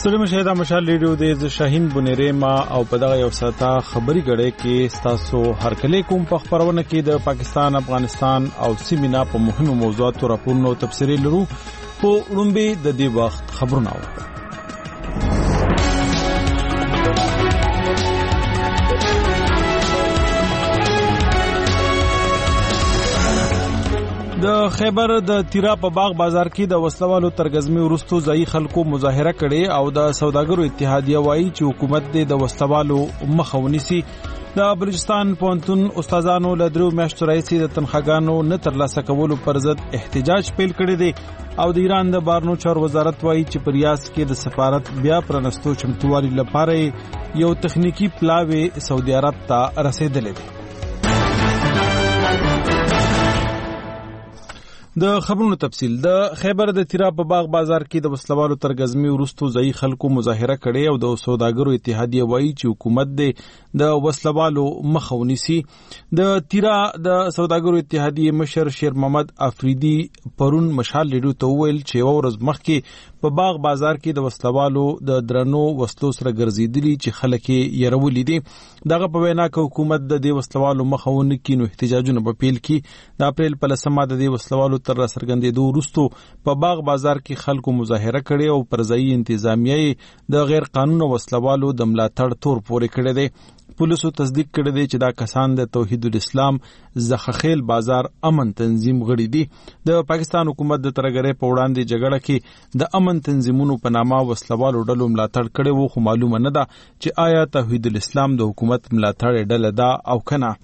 ستړي مشه دا مشال ریډیو د شاهین بنيره ما او په دغه یو ساته خبري غړې کې ستاسو هر کله کوم په خبرونه کې د پاکستان افغانستان او سیمه په مهمو موضوعاتو راپورونو تفصیلي لرو په وړاندې د دې وخت خبرونه وکړو. د خیبر د تیرا په باغ بازار کې د وسلوالو ترګزمي ورستو ځای خلکو مظاهره کړي او د سوداګرو اتحادیه وایي چې حکومت د وسلوالو مخه ونیسي. د بلوچستان پوهنتون استادانو له درو میاشتو راهیسې د تنخواګانو نه ترلاسه کولو پر ضد احتجاج پیل کړی دی او د ایران د بهرنیو چارو وزارت وایي چې په ریاض کې د سفارت بیا پرانستو چمتووالي لپاره یو تخنیکی پلاوی سعودي عرب ته رسیدلی دی. د خبرونو تفصیل. د خیبر د تیرا په باغ بازار کې د وسلوالو ترګزمي ورستو ځای خلکو مظاهره کړي او د سوداګرو اتحادیه وایي چې حکومت د وسلوالو مخه ونیسي. د تیرا د سوداګرو اتحادیه مشر شیر محمد افریدي پرون مشال ریډیو ته وویل چې ورځ مخکې په باغ بازار کې د وسلوالو د درنو وسلو سره ګرځېدلي چې خلک یې يرولې دي. دغه په وینا کې حکومت د دې وسلوالو مخه ونکړي نو احتجاجونه به پیل کړي. د اپریل په 10مه د دې وسلوالو تر راڅرګندېدو وروسته په باغ بازار کې خلکو مظاهره کړي او پر ځایي انتظامیه د غیر قانوني وسلوالو د ملاتړ تور پورې کړی دی. پولیسو تصدیق کړی دی چې دا کسان د توحید الاسلام زخخیل بازار امن تنظیم غړي دي. د پاکستان حکومت د ترګرې په وړاندې جګړه کې د امن تنظیمونو په نامه وسلوالو ډلو ملاتړ کړي وو خو معلومه نه ده چې آیا توحید الاسلام د حکومت ملاتړ ډله ده او کنه.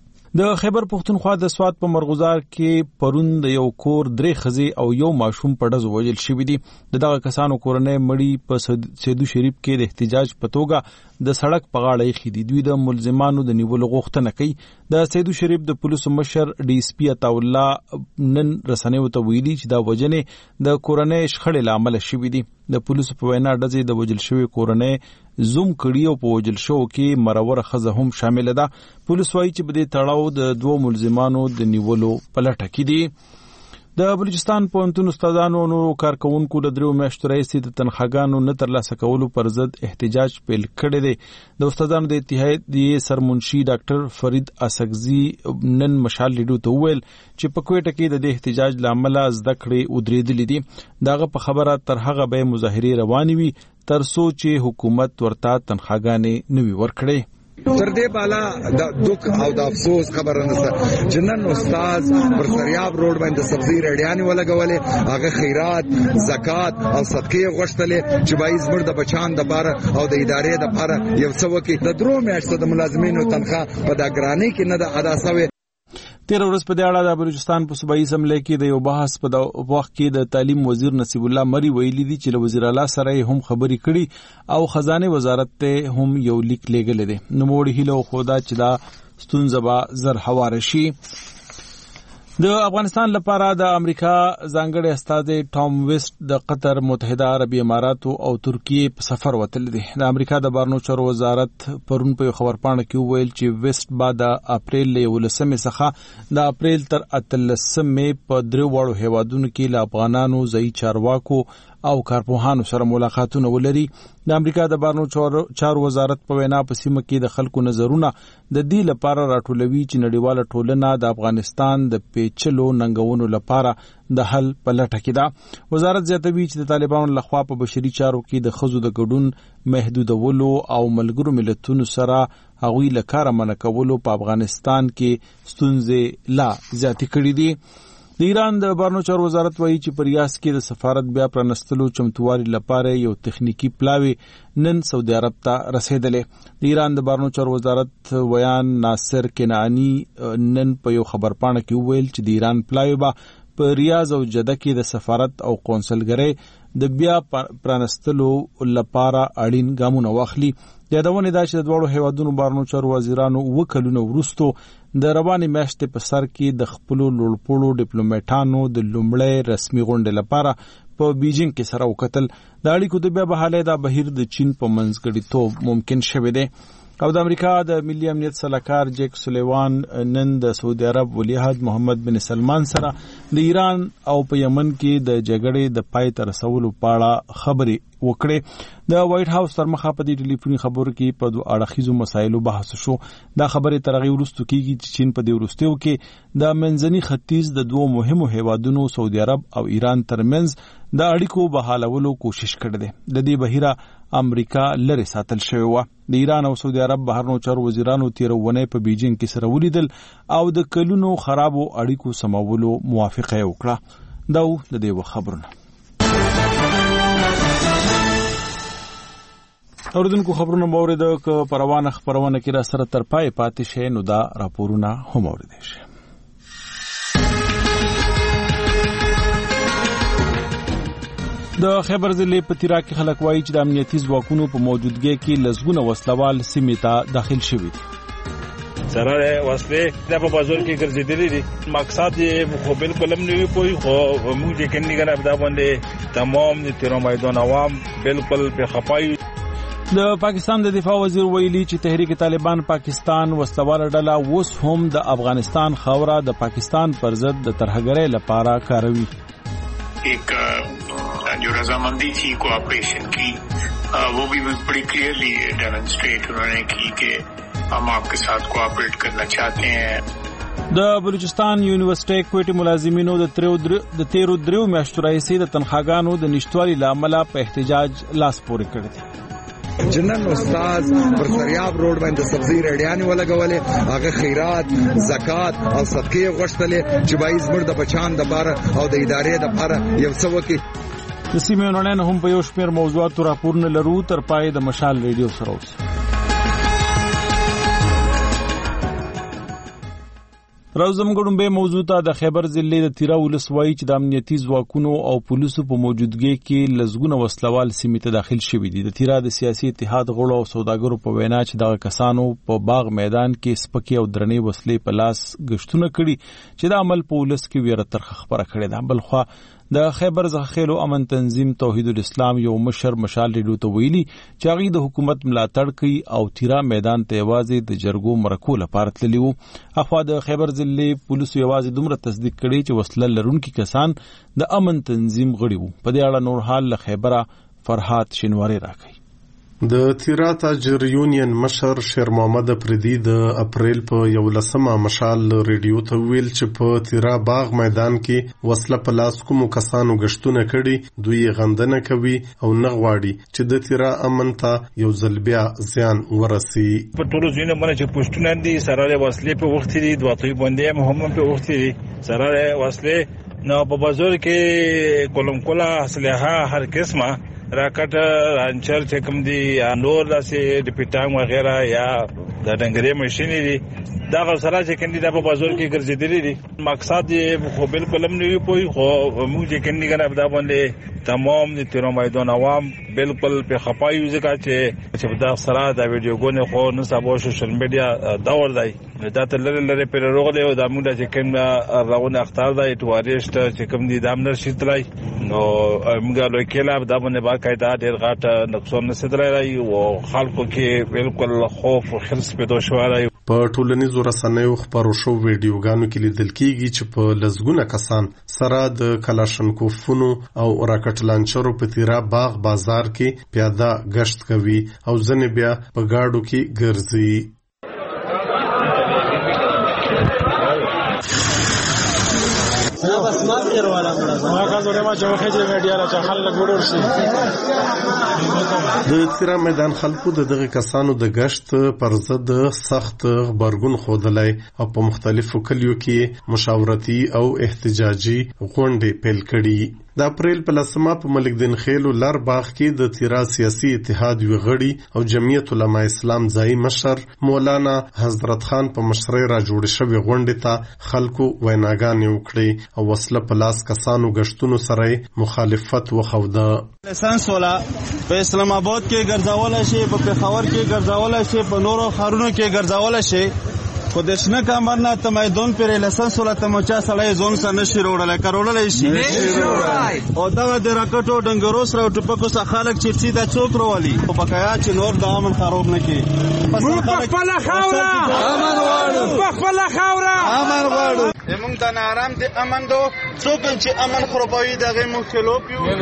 د خیبر پختونخوا د سواد په مرغوزار کې پرون د یو کور 3 خزي او یو ماشوم په ډزو وژل شوی دي. دغه کسانو کورنۍ مړی په سیدو شریف کې د احتجاج په توګه د سړک په غاړه خېدي. دوی د ملزمانو د نیولو غوښتنه کوي. د سیدو شریف د پولیسو مشر ډي اس پی عطا الله نن رسنیو ته ویلي چې دا وجنې د کورنۍ شخړې لامل شوی دي. د پولیسو په وینا ډزې د وژل شوی کورنۍ زوم کړي او په وژل شو کې مرور خزه هم شامل ده. پولیس وایي چې په دې تړاو د 2 ملزمانو د نیولو په لټه کې دي. د بلوچستان پوهنتون استادانو نو کارکونکو له 3 میاشتو راهیسې د تنخواګانو نه ترلاسه کولو پر ضد احتجاج پیل کړی دی. د استادانو د اتحادیې سرمنشي ډاکټر فرید اسغزي نن مشال ریډیو ته وویل چې په کوټه کې د احتجاج لامل زده کړې ودرېدلې دي. داغه په خبره تر هغه به مظاهره روانې وي تر څو چې حکومت ورته تنخواګانې نوي ورکړي. تر دې بالا د دوک او د افسوس خبره نشته. جنن استاد پر سریاب روډ باندې سبزی رډیانې ولګولې، هغه خیرات زکات او صدقې غوښتلې چې بایز مر د بچان د بار او د ادارې د بار یو څه وکي. د 3 میاشتو د ملازمینو تنخواه په دا ګرانۍ کې نه ده ادا شوې. تیر ورځ په دې اړه د بلوچستان په صوبایي اسمبلی کې د یو بحث په وخت کې د تعلیم وزیر نصیب الله مری ویلي دي چې له وزیر اعلی سره هم خبرې کړي او خزانه وزارت ته هم یو لیک لېږلی دی. نو موږ هیله خودا چې دا ستونزه به زر هوار شي. د افغانستان لپاره د امریکا ځانګړي استازي ټام ویسټ د قطر، متحده عربي اماراتو او ترکیه په سفر وتل دي. د امریکا د بهرنیو چارو وزارت پرون په خبرپاڼه کې وویل چې ویسټ بعد د اپریل 11 څخه د اپریل تر 18 په 3 وړو هیوادونو کې له افغانانو ځای چارواکو او کارپوهانو سره ملاقاتونه ولري. د امریکا د بهرنیو چارو وزارت په وینا په سیمه کې د خلکو نظرونه د دې لپاره راټولوي چې نړیواله ټولنه د افغانستان د پیچلو ننګونو لپاره د حل په لټه کې ده. وزارت زیاتوي چې د طالبانو لخوا په بشري چارو کې د ښځو د ګډون محدودولو او ملګرو ملتونو سره هغوی له کاره منع کولو په افغانستان کې ستونزې لا زیاتې کړې دي. د ایران د بهرنیو چارو وزارت وایي چې په ریاض کې د سفارت بیا پرانستلو چمتووالي لپاره یو تخنیکی پلاوی نن سعودي عرب ته رسیدلی. د ایران د بهرنیو چارو وزارت ویان ناصر کنعانی نن په یو خبرپاڼه کې وویل چې د ایران پلاوی به په ریاض او جده کې د سفارت او قونسلګرۍ د بیا پرانستلو لپاره اړین ګامونه واخلي. یادونه ده چې د دوړو هیوادونو بهرنیو چارو وزیرانو 2 کلونه وروسته د روانې میاشتې په سر کې د خپل لوړپوړو ډیپلوماټانو د لومړی رسمي غونډې لپاره په بیجینګ کې سره وکتل. د اړیکو د بیا بحالۍ دا بهیر د چین په منځګړیتوب ممکن شوی دی. او د امریکا د ملي امنیت سلاکار جیک سلیوان نن د سعودي عرب ولی عہد محمد بن سلمان سره د ایران او په یمن کې د جګړې د پای ته رسولو په اړه خبرې وکړې. د وایټ هاوس تر مخه په دې ټلیفوني خبرو کې په دوه اړخیزو مسایلو بحث شو. دا خبرې تر هغې وروسته کېږي چې چین په دې وروستیو کې د منځني ختیځ د دوه مهمو هیوادونو سعودي عرب او ایران ترمنځ د اړیکو بحالولو کوشش کړی دی. د دې بهیره امریکا لرې ساتل شوې وه. د ایران او سعودي عرب بهرنیو چارو وزیرانو تېره اونۍ په بیجینګ کې سره ولیدل او د کلونو خرابو اړیکو سمولو موافقه یې وکړه. دا د دې خبرونه. اوریدونکو خبرونه مو اورېده که په روانه خپرونه کې را سره تر پای پاتې شئ نو دا راپورونه هم اورېدی شئ. د خیبر ضلع په تیرا کې خلک وایي چې د امنیتي ځواکونو په موجودګۍ کې لسګونه وسلوال سیمې ته داخل شوي دي. سره وسلې د په بازار کې ګرځېدلې دي. مقصد یې خو بالکل هم نه وي پوي خو موږ چې کني کنه دا باندې تمام د تیرا میدان عوام بالکل په خپای. د پاکستان د دفاع وزیر ویلي چې تحریک طالبان پاکستان وسلواله ډله اوس هم د افغانستان خاوره د پاکستان پر ضد د ترهګرۍ لپاره کاروي. جو رضامندی تھی کوآپریشن کی وہ بھی بڑی کلیئرلی ڈیمونسٹریٹ انہوں نے کی کہ ہم آپ کے ساتھ کوآپریٹ کرنا چاہتے ہیں. د بلوچستان یونیورسيټي کوټي ملازمینو د 13 میاشتو راهیسې د تنخواګانو د نشټوالي لامل په احتجاج لاس پورې کړی دی. جنن استاد پر سریاب روډ باندې سبزی رډیانې ولګولې، هغه خیرات، زکات او صدقې غوښتلې چې باید زموږ د بچان د بار او د ادارې د بار یو څه وکړي. د سیمې نړۍ هم په یو شمېر موضوعاتو راپورونه لرو. تر پای د مشال ریډیو سره اوسئ. راوزم ګډومبه موضوع ته د خیبر ضلع د تیرا ولسوالۍ چې د امنیتي ځواکونو او پولیسو په موجودګۍ کې لسګونه وسلوال سیمې ته داخل شوي دي. د تیرا د سیاسي اتحاد غړو او سوداګرو په وینا چې دغه کسانو په باغ میدان کې سپکې او درنې وسلې په لاس غشتونه کړي چې د عمل په ولس کې ویره ترخه خبره کړې ده. بلخوا د خیبر زخیلو امن تنظیم توحید الاسلام یو مشر مشال ریډیو ته ویلي چې هغه د حکومت ملاتړ کوي او تیرا میدان ته یوازې د جرګو مرکو لپاره تللی وو. اخوا د خیبر ضلع پولیسو یوازې دومره تصدیق کړي چې وسله لرونکي کسان د امن تنظیم غړي وو. په دې اړه نور حال له خیبره فرحات شینواری راکړي. د تیرا تاجر یونین مشر شیر محمد افریدی د اپریل په 11 مشال ریډیو ته ویل چې په تیرا باغ میدان کې وسله په لاس کومو کسانو غشتونه کړي، دوی غندنه کوي او نه غواړي چې د تیرا امن ته یو ځل بیا زیان ورسي. په ټولو ځینو باندې چې پوسټونه دي سره وسلې په وخت دي، دواتوي باندې هم په وخت دي سره وسلې نو په بازار کې کولم کولا اسلحه هر قسمه راکټ رانچر چې کوم دي نور داسې د پیټانګ وغیرہ یا د ډنګرې ماشینې دي دا غوسره چې کندي د په بازار کې ګرځېدلې دي. مقصد یې خو بالکل هم نه وي پوي خو موږ چې کندي کنه دا باندې تمام د تیرا میدان عوام بالکل په خپای ځکه چې دا سره د ویډیوګونه خو نن سبا سوشل میډیا داور دی دا ته لری پر روغله او د موږ چې کوم راغونه اختار دی ټوریست چې کوم دي د امنر شتلای نو موږ له کله دا باندې باقاعده ډېر غاټه نقصان نسدلای او خلکو کې بالکل خوف او خرس پیدا شوی. په ټولنیزو رسنیو خبرو شو ویډیوګانو کې لیدل کېږي چې په لسګونه کسان سره د کلاشنکوفونو او راکټ لانچرو په تیرا باغ بازار کې پیاده گشت کوي او ځنې بیا په گاډو کې ګرځي. د تیرا میدان خلکو دغه کسانو د گشت پر ضد سخت غبرګون ښودلی او په مختلفو کلیو کې مشاورتي او احتجاجي غونډې پیل کړي. د اپریل په 10 په ملک دین خیل لر باغ کې د تیرا سیاسي اتحاد وی غړي او جمعیت علماء اسلام ځای مشر مولانا حضرت خان په مشرۍ را جوړ شوی غونډې ته خلکو ویناګانې وکړي او وسله په لاس کسانو غشتونو سره مخالفت وخوده. لسانس ولا په اسلام آباد کې ګرځاول شي، په پېښور کې ګرځاول شي، په نورو ښارونو کې ګرځاول شي خودشنه کامر نه تمایدون پر لسنس ولا تمچا سړی زون سره نشي وروړل کارولای شي او دا د راکټو ډنګرو سره ټپکو سره خلک چیرسي دا څوک وروالي په بقایا چې نور د امن خراب نه کی موږ په خپل خاوره امن غواړو موږ د نارام د امن دو څوک چې امن خرابوي دغه مخلوب یو او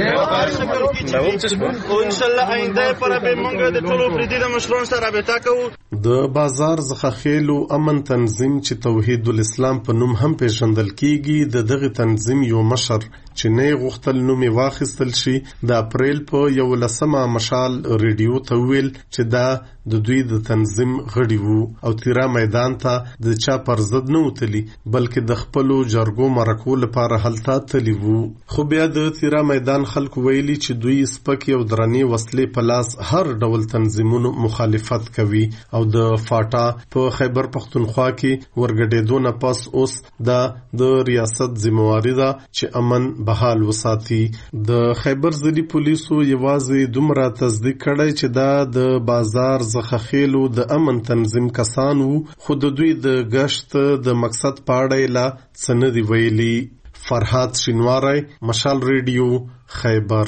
ان شاء الله آینده پر به موږ د ټولو پردي د مشرانو سره رابطه کوو. د بازار زخخیلو امن تنظیم چې توحید الاسلام په نوم هم پیژندل کیږي د دغه تنظیم یو مشر چې نه غوښتل نوم واخیستل شي د اپریل په 11 مشال ریډیو ته ویل چې دا د دوی د تنظیم غړي وو او تیرا میدان ته د چا پر ضد نه وتلی بلکې د خپلو جرګو مرکو لپاره هلته تلی وو. خو بیا د تیرا میدان خلکو ویلي چې دوی سپک او درنې وسلې په لاس هر ډول تنظیمونو مخالفت کوي او د فاټا په خیبر پختونخوا کې ورګډېدو نه پس اوس د ریاست ذمہواری ده چې امن بحال وساتي. د خیبر ضلعي پولیسو یوازې دومره تصدیق کړی چې دا د بازار زخخیلو د امن تنظیم کسانو خو د دوی د گشت د مقصد پاړی لا سندي ویلي. فرحات شینواری، مشال ریډیو، خیبر.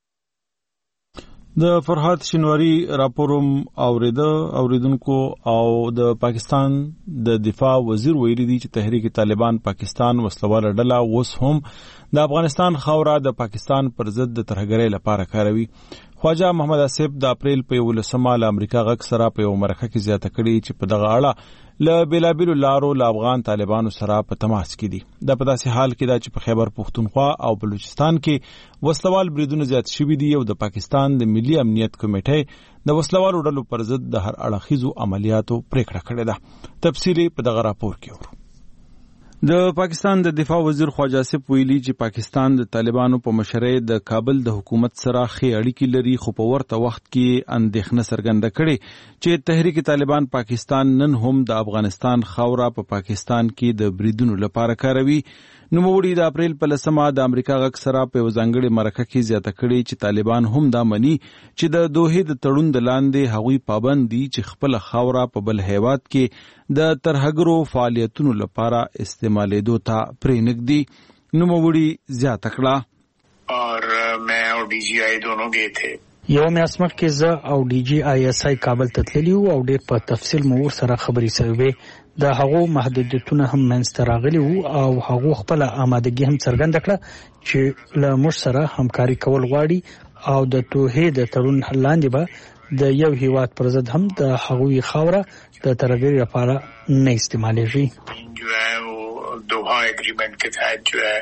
د فرحات شینواری راپوروم اوریدونکو او د پاکستان د دفاع وزیر ویلي دی چې تحریک طالبان پاکستان وسلواله ډله اوس هم د افغانستان خاوره د پاکستان پر ضد د ترهګرۍ لپاره کاروي. خواجه محمد آصف د اپریل په 11 ل امریکا غږ سره په یو مرکه کې زیاته کړي چې په دغه اړه له بیلابیلو لارو له افغان طالبانو سره په تماس کې دي. دا په داسې حال کې دا چې په خیبر پختونخوا او بلوچستان کې وسلوال بریدونه زیات شوي دي او د پاکستان د ملي امنیت کمیټې د وسلوالو ډلو پر ضد د هر اړخیزو عملیاتو پریکړه کړې ده. تفصیلی په دغه راپور کې اورو. د پاکستان د دفاع وزیر خواجه آصف ویلي چې پاکستان د طالبانو په مشرۍ د کابل د حکومت سره ښې اړیکې لري خو په ورته وخت کې اندېښنه څرګنده کړې چې تحریک طالبان پاکستان نن هم د افغانستان خاوره په پاکستان کې د بریدونو لپاره کاروي. نوموړي د اپریل په 10 د امریکا غږ سره په ځانګړي مرکه کې زیاته کړې چې طالبان هم دا مني چې د دوحې د تړون د لاندې هغوی پابند دي چې خپل خاوره په بل هیواد کې د ترهګرو فعالیتونو لپاره استعمالېدو ته پرېنږدي. نوموړي زیاته کړه اور میں اور ڈی جی آئی دونوں گئے تھے. یو میاشت مخکې زه او ډي جي آی اس آی کابل ته تللي وو او ډېر په تفصیل مو ورسره خبرې شوې. د هغو محدودیتونه هم منځته راغلي وو او هغو خپله آمادګي هم څرګنده کړه چې له موږ سره همکاري کول غواړي او د توحې د تړون لاندې به د یو هیواد پر ضد هم د هغوی خاوره د ترهګرۍ لپاره نه استعمالېږي. جو ہے وہ دوحہ ایگریمنٹ کے تحت جو ہے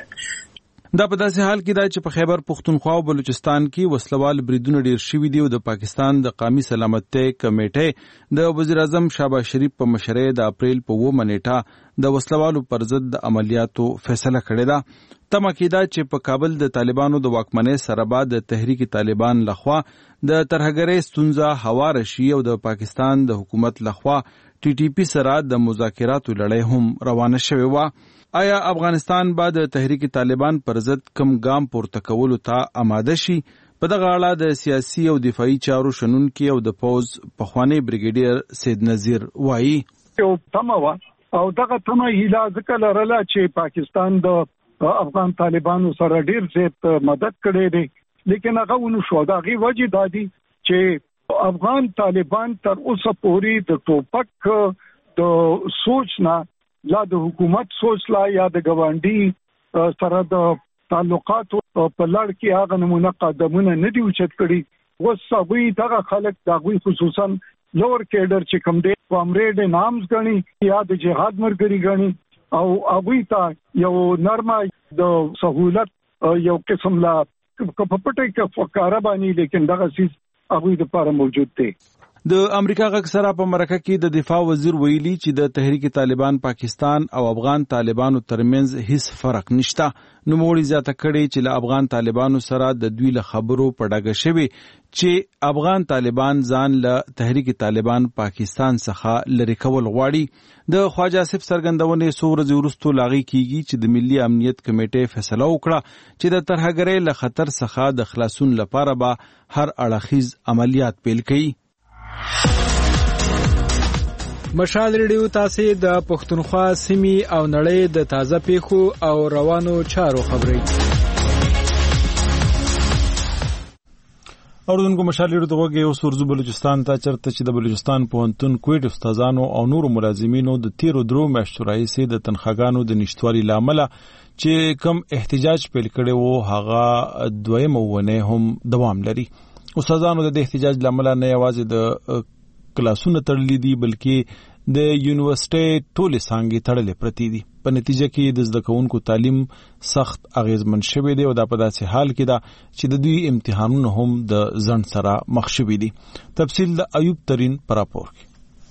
دا په داسې حال کې دا چې په خیبر پختونخوا او بلوچستان کې وسلوال بریدونه ډیر شوي دي او د پاکستان د قومي سلامتۍ کمیټې د وزیر اعظم شهباز شریف په مشرۍ د اپریل په 9 نیټه د وسلوالو پر ضد د عملیاتو فیصله کړې ده. تمه کېده چې په کابل د طالبانو د واکمنۍ سره بعد د تحریک طالبان لخوا د ترهګرۍ ستونزه هواره شي او د پاکستان د حکومت لخوا ټي ټي پی سره د مذاکراتو لړۍ هم روانه شوې وه. آیا افغانستان به د تحریک طالبان پر ضد کم ګام پورته کولو ته آماده شي؟ په دغه اړه د سیاسي او دفاعي چارو شنونکي او د پوز پخوانی بریګیډیر سید نذیر وایي یو تمه وه او دغه تمه هیله ځکه لرله چې پاکستان د افغان طالبانو سره ډیر زیات مدد کړی دی لیکن هغه ونه شو. د هغې وجې دا دی چې افغان طالبان تر اوسه پورې د ټوپک د سوچ نه یا د حکومت سوچ لا یا د ګاونډي سره د تعلقاتو په لړ کې هغه نمونه قدمونه نه دي اوچت کړي. اوس هغوی دغه خلک د هغوی خصوصا لور کیډر چې کوم دی کامریډ نامز ګڼي یا د جهاد مرګري ګڼي او هغوی ته یو نرمه د سہولت یو قسم لا په پټه کې فقاره باندې لیکن دغه سیس هغوی لپاره موجود دی. د امریکا غږ سره په مرکه کې د دفاع وزیر ویلي چې د تحریک طالبان پاکستان او افغان طالبانو ترمنځ هیڅ فرق نشته. نوموړي زیاته کړې چې له افغان طالبانو سره د دوی له خبرو په ډاګه شوي چې افغان طالبان ځان له تحریک طالبان پاکستان څخه لرې کول غواړي. د خواجه آصف څرګندونې څو ورځې وروسته لاغي کیږي چې د ملي امنیت کمیټې فیصله وکړه چې د ترهګرۍ له خطر څخه د خلاصون لپاره به هر اړخیز عملیات پیل کړي. مشال ریډیو تاسو د پښتونخوا سیمې او نړۍ د تازه پیښو او روانو چارو خبري اوردونکو مشال ریډیو دغه اوس ورزو بلوچستان ته چرته چې د بلوچستان پوهنتون کویټ استادانو او نورو ملازمینو د 13 میاشتو راهیسې د تنخواګانو د نشټوالي لامل چې کم احتجاج پیل کړي وو هغه دویمه ونه هم دوام لري. استادانو د احتجاج لامل نه یوازې د کلاسونه تړلې دي بلکې د یونیورسيټي ټولې څانګې تړلې پرتې دي. په نتیجه کې د زده کوونکو تعلیم سخت اغیزمن شوی دی او دا په داسې حال کې دا چې د دوی امتحانونه هم د ځنډ سره مخ شوي دي. تفصیل د ایوب ترین پر راپور کې.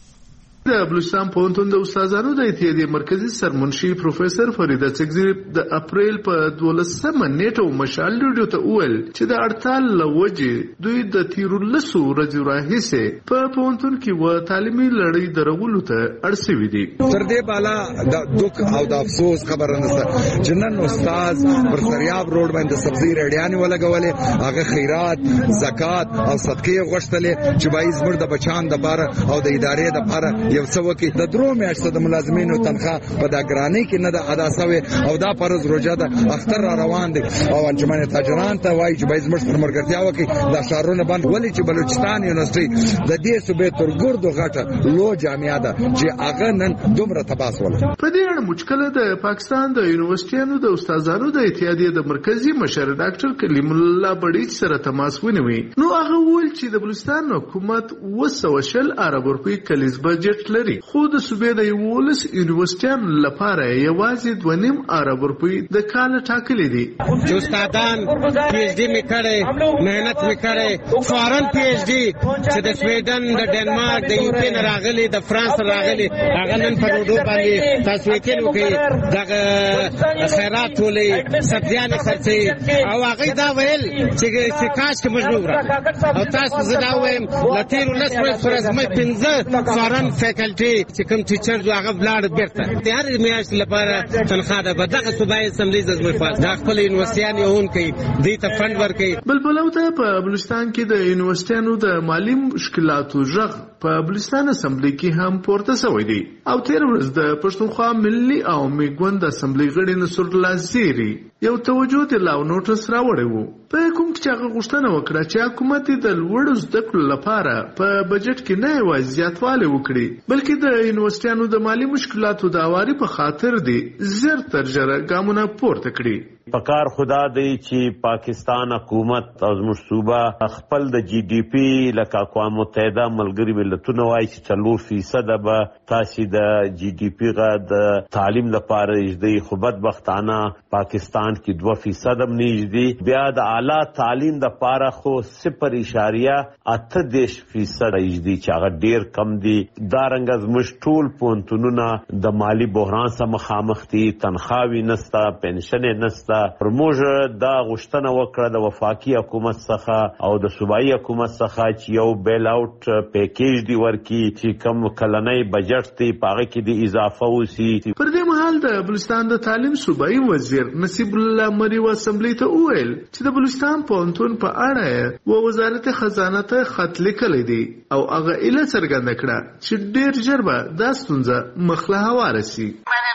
د بلوچستان پوهنتون د استادانو د اتحادیې مرکزی سرمنشي پروفیسور فریده چکزی د اپریل په 12مه نیټه مشال ریډیو ته وویل چې د اړتال لوجې دوی د 13 ورځې راهیسې په پوهنتون کې و تعلیمي لړۍ درغولو ته اړ شوي دي. تر دې بالا د دوک او د افسوس خبره نشته چې نن استاد پر سریاب روډ باندې سبزی ریډیانې ولګولې هغه خیرات زکات او صدقې غوښتلې چې بای زموږ د بچان د بار او د ادارې د بار یو څه وکي د درو میاشتو د ملازمینو تنخواه په دا ګرانی کې نه د ادا شوی او دا فرض روزه ده اختر را روان دي او انجمن تاجران ته وایي چې باید زموږ پر مرګرتیا وکي دا شهرونه باندې ولې چې بلوچستان یونیورسيټي د دې صوبې تر ګردو غټه لو جامعه ده چې هغه نن دومره تباس ول. په دې اړه مشکله د پاکستان د یونیورسيټیانو د استادانو د اتحادیې د مرکزی مشر ډاکټر کلیم الله بډیچ سره تماس ونیوي. نو هغه وویل چې د بلوچستان حکومت 200 ارب روپۍ کلیز بجټ لري خو د صوبې د 11 یونیورسيټیانو لپاره یوازې 2.5 ارب روپۍ د کال ټاکلي دي. جو استادان پی ایچ ډي میکړي مهنت میکړي فورن پی ایچ ډي چې د سویډن د ډنمارک د یو پی نه راغلي د فرانس راغلي هغه نن په روډو باندې تاسو کې وکړي دغه خیرات ټولې سبزیان خرڅي او هغه دا ویل چې کاش کې مجبور او تاسو زدا وایم لتیر لس ورځې مې 15 فورن فیکلټي چې کوم ټیچر جو هغه بلاړ بیرته د هر میاشت لپاره تنخواه ده په دغه صوبایي اسمبلی د زمفاز د خپل یونیورسيټیانو هون کوي دوی ته فند ورکړي. بلبلو ته په بلوچستان کې د یونیورسيټیانو د مالی مشکلاتو ژغ په بلوچستان اسمبلی کې هم پورته شوی دی او تیر ورځ د پښتونخوا ملي او میګوند اسمبلی غړي نصر الله زیری یو توجه ته لاو نوټس راوړی وو په کوم چې هغه غوښتنه وکړه چې حکومت د لوړو زده کړو لپاره په بجټ کې نه یوازې زیاتوالی وکړي بلکې د یونیورسيټیانو د مالی مشکلاتو د اواري په خاطر دي زر تر ژره ګامونه پورته کړي. پکار خدا دی چې پاکستان حکومت او زموږ صوبه خپل د جی ډی پی لکه اقوام متحده ملګري ملتونه وایي چې 4% به تاسو د جی ډی پی غا د تعلیم لپاره یږدي خو بدبختانه پاکستان کې 2% هم نږدې بیا د اعلی تعلیم د لپاره خو 0.8% یږدي چې هغه ډیر کم دي. دا رنګ زموږ ټول پونتونونه د مالی بحران سره مخامخ دي تنخواوي نستا پنشن نستا پرموج دا غشتنه وکړه د وفاقي حکومت څخه او د صوبایي حکومت څخه چې یو بیل اوټ پیکیج دی ورکی چې کم کلنۍ بجټ دی پاره کې دی اضافه وسی. پر دې مهال د بلوچستان د تعلیم صوبایي وزیر نصیب الله مری و اسمبلی ته وویل چې د بلوچستان پوهنتون په اړه و وزارت خزانه ته خط لیکلی دی او هغه اله څرګنده کړه چې ډیر ژر به دا ستونزه مخله هواره شي.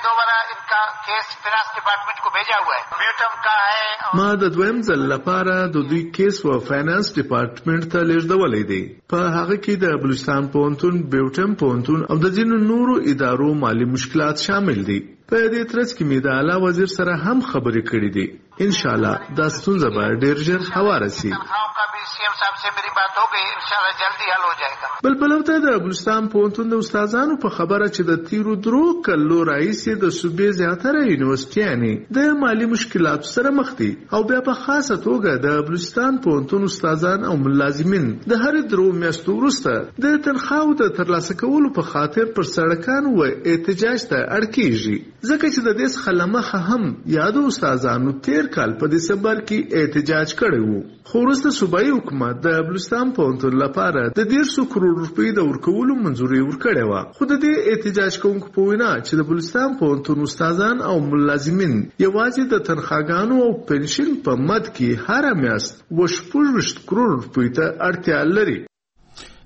Case finance department को भेजा हुआ है म्यूटम का है ما د دویم ځل لپاره د دوی کیس و فاینانس ډپارټمنټ ته لیږدولې دی. په هغه کې د بلوچستان پوهنتون بیوټم پوهنتون او د ځینو نورو ادارو مالی مشکلات شامل دي. په دې ترڅ کې مې د اعلی وزیر سره هم خبرې کړې دي. ان شاء الله دا ستونزه به ډیر ژر هواره شي. सीएम साहब से मेरी बात हो गई इंशाल्लाह जल्दी हल हो जाएगा. بلبلو ته د بلوچستان پوهنتون د استادانو په خبره چې د 13 کلو راهیسې د صوبې زیاتره یونیورسيټیانې د مالی مشکلاتو سره مخ دي او بیا په خاصه توګه د بلوچستان پوهنتون استادان او ملازمین د هر درو میاشتو وروسته د تنخواو د ترلاسه کولو په خاطر پر سړکانو و احتجاج ته اړ کیږي ځکه چې د دې څخه لمخه هم یادو استادانو تیر کال په دسمبر کې احتجاج کړی وو. خو وروسته صوبایي حکومت د بلوچستان پوهنتون لپاره د 150 کروڑ روپۍ د ورکولو منځوري ورکړې وه. خو د دې احتجاج کوونکو په وینا چې د بلوچستان پوهنتون استادان او ملازمین یوازې د تنخواګانو او پنشن په مد کې هر میاشت 20 کروڑ روپۍ ته اړتیا لري.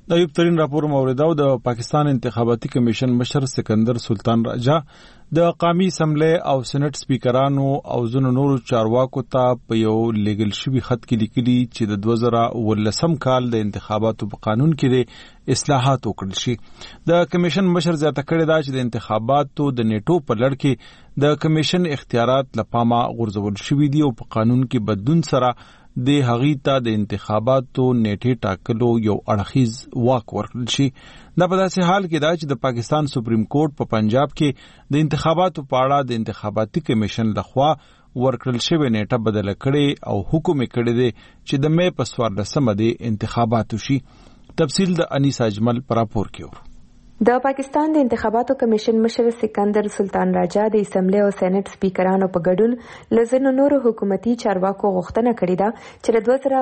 د یو ترين راپور موریدا او د پاکستان انتخاباتي کمیشن مشر سکندر سلطان راجا د قومي اسمبلی او سېنات سپیکرانو او زونو نورو چارواکو ته په یو لیګل شوی خط کې لیکلي چې د 2019 کال د انتخاباتو په قانون کې د اصلاحات وکړل شي. د کمیشن مشر زیاته کړی دا چې د انتخاباتو د نیټو په لړ کې د کمیشن اختیارات لپاره غورځول شوی دي او په قانون کې بدلون سره د هغې ته د انتخاباتو نیټې ټاکلو یو اړخیز واک ورکړل شي. دا په داسې حال کې دا چې د پاکستان سپریم کورټ په پنجاب کې د انتخاباتو په اړه د انتخاباتي کمیشن لخوا ورکړل شوی نیټه بدله کړي او حکم یې کړی دی چې د مې په 14 د انتخاباتو شي. تفصیل د انیس اجمل پر راپور کې. د پاکستان د انتخاباتو کمیشن مشر سکندر سلطان راجا د اسمبلی او سېنات سپیکرانو په ګډون لزنو نورو حکومتي چارواکو غوښتنه کړې ده چې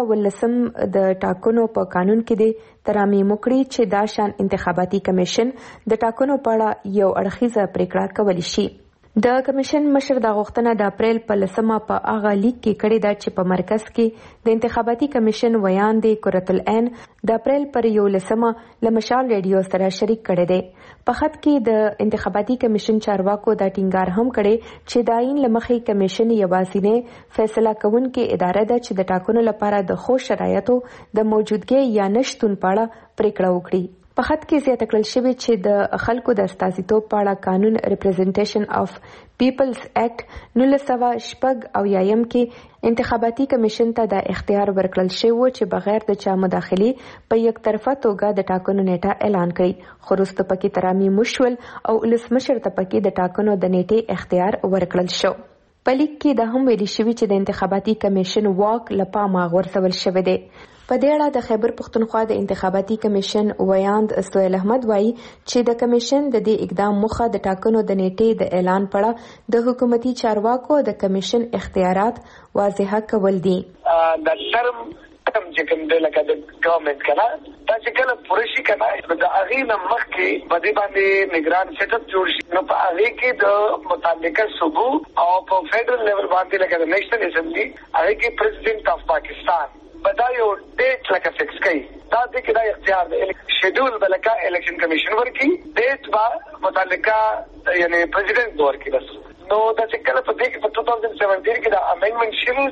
د 2019 د ټاکنو په قانون کې د ترامیم وکړي چې دا شان انتخاباتي کمیشن د ټاکنو په اړه یو اړخیزه پریکړه کولی شي. د کمیشن مشر د غوښتنه د اپریل په 10 په اغه لیک کې کړې ده چې په مرکز کې د انتخاباتي کمیشن ویان دی قرۃ العین د اپریل پر 11 لمشال ریډیو سره شریک کړي دي. په خط کې د انتخاباتي کمیشن چارواکو د ټینګار هم کړي چې د عین لمخې کمیشن یوازینی فیصله کوونکې اداره ده چې د ټاکنو لپاره د خو شرایطو د موجودګۍ یا نشټون په اړه پریکړه وکړي. په خط کې زیاته کړل شوی چې د خلکو د استازیتوب په اړه قانون ریپرزنټیشن اف پیپلز ایکټ 1906 او یایم کې انتخاباتي کمیشن ته د اختیار ورکړل شوی و چې بغیر د چا مداخلي په یک طرفه توګه د ټاکنو نیټه اعلان کړي. خو وروسته پکې ترامیم وشول او ولسمشر ته پکې د ټاکنو د نیټې اختیار ورکړل شو. په لیک کې د هم ویلي شوی چې د انتخاباتي کمیشن واک له پامه غورځول شوی دی. په دې اړه د خیبر پښتونخوا د انتخاباتي کمیشن ویاند سهیل احمد وایي چې د کمیشن د دې اقدام مخه د ټاکنو د نیټې د اعلان په اړه د حکومتي چارواکو د کمیشن اختیارات واضح کول دي. د ټرم چې کوم د لکه د ګورنمنت کنه دا چې کله پولیسي کنه د اغې نه مخکې باندې باندې نگران سیټ اپ جوړ شي نو په اغې کې د متعلقه صوبو او په فدرل لیول باندې لکه د نېشنل اسمبلی اغې کې پریزیډنټ اف پاکستان بدایو ډیټ لکه فکس کړي دا د کې دا اختیار دی شیډول بلکا الیکشن کمیشن ورکی ډیټ با متعلقه یعنی پریزیډنټ ورکی بس نو دا چې کله په دې کې په 2017 کې دا امندمنت شروع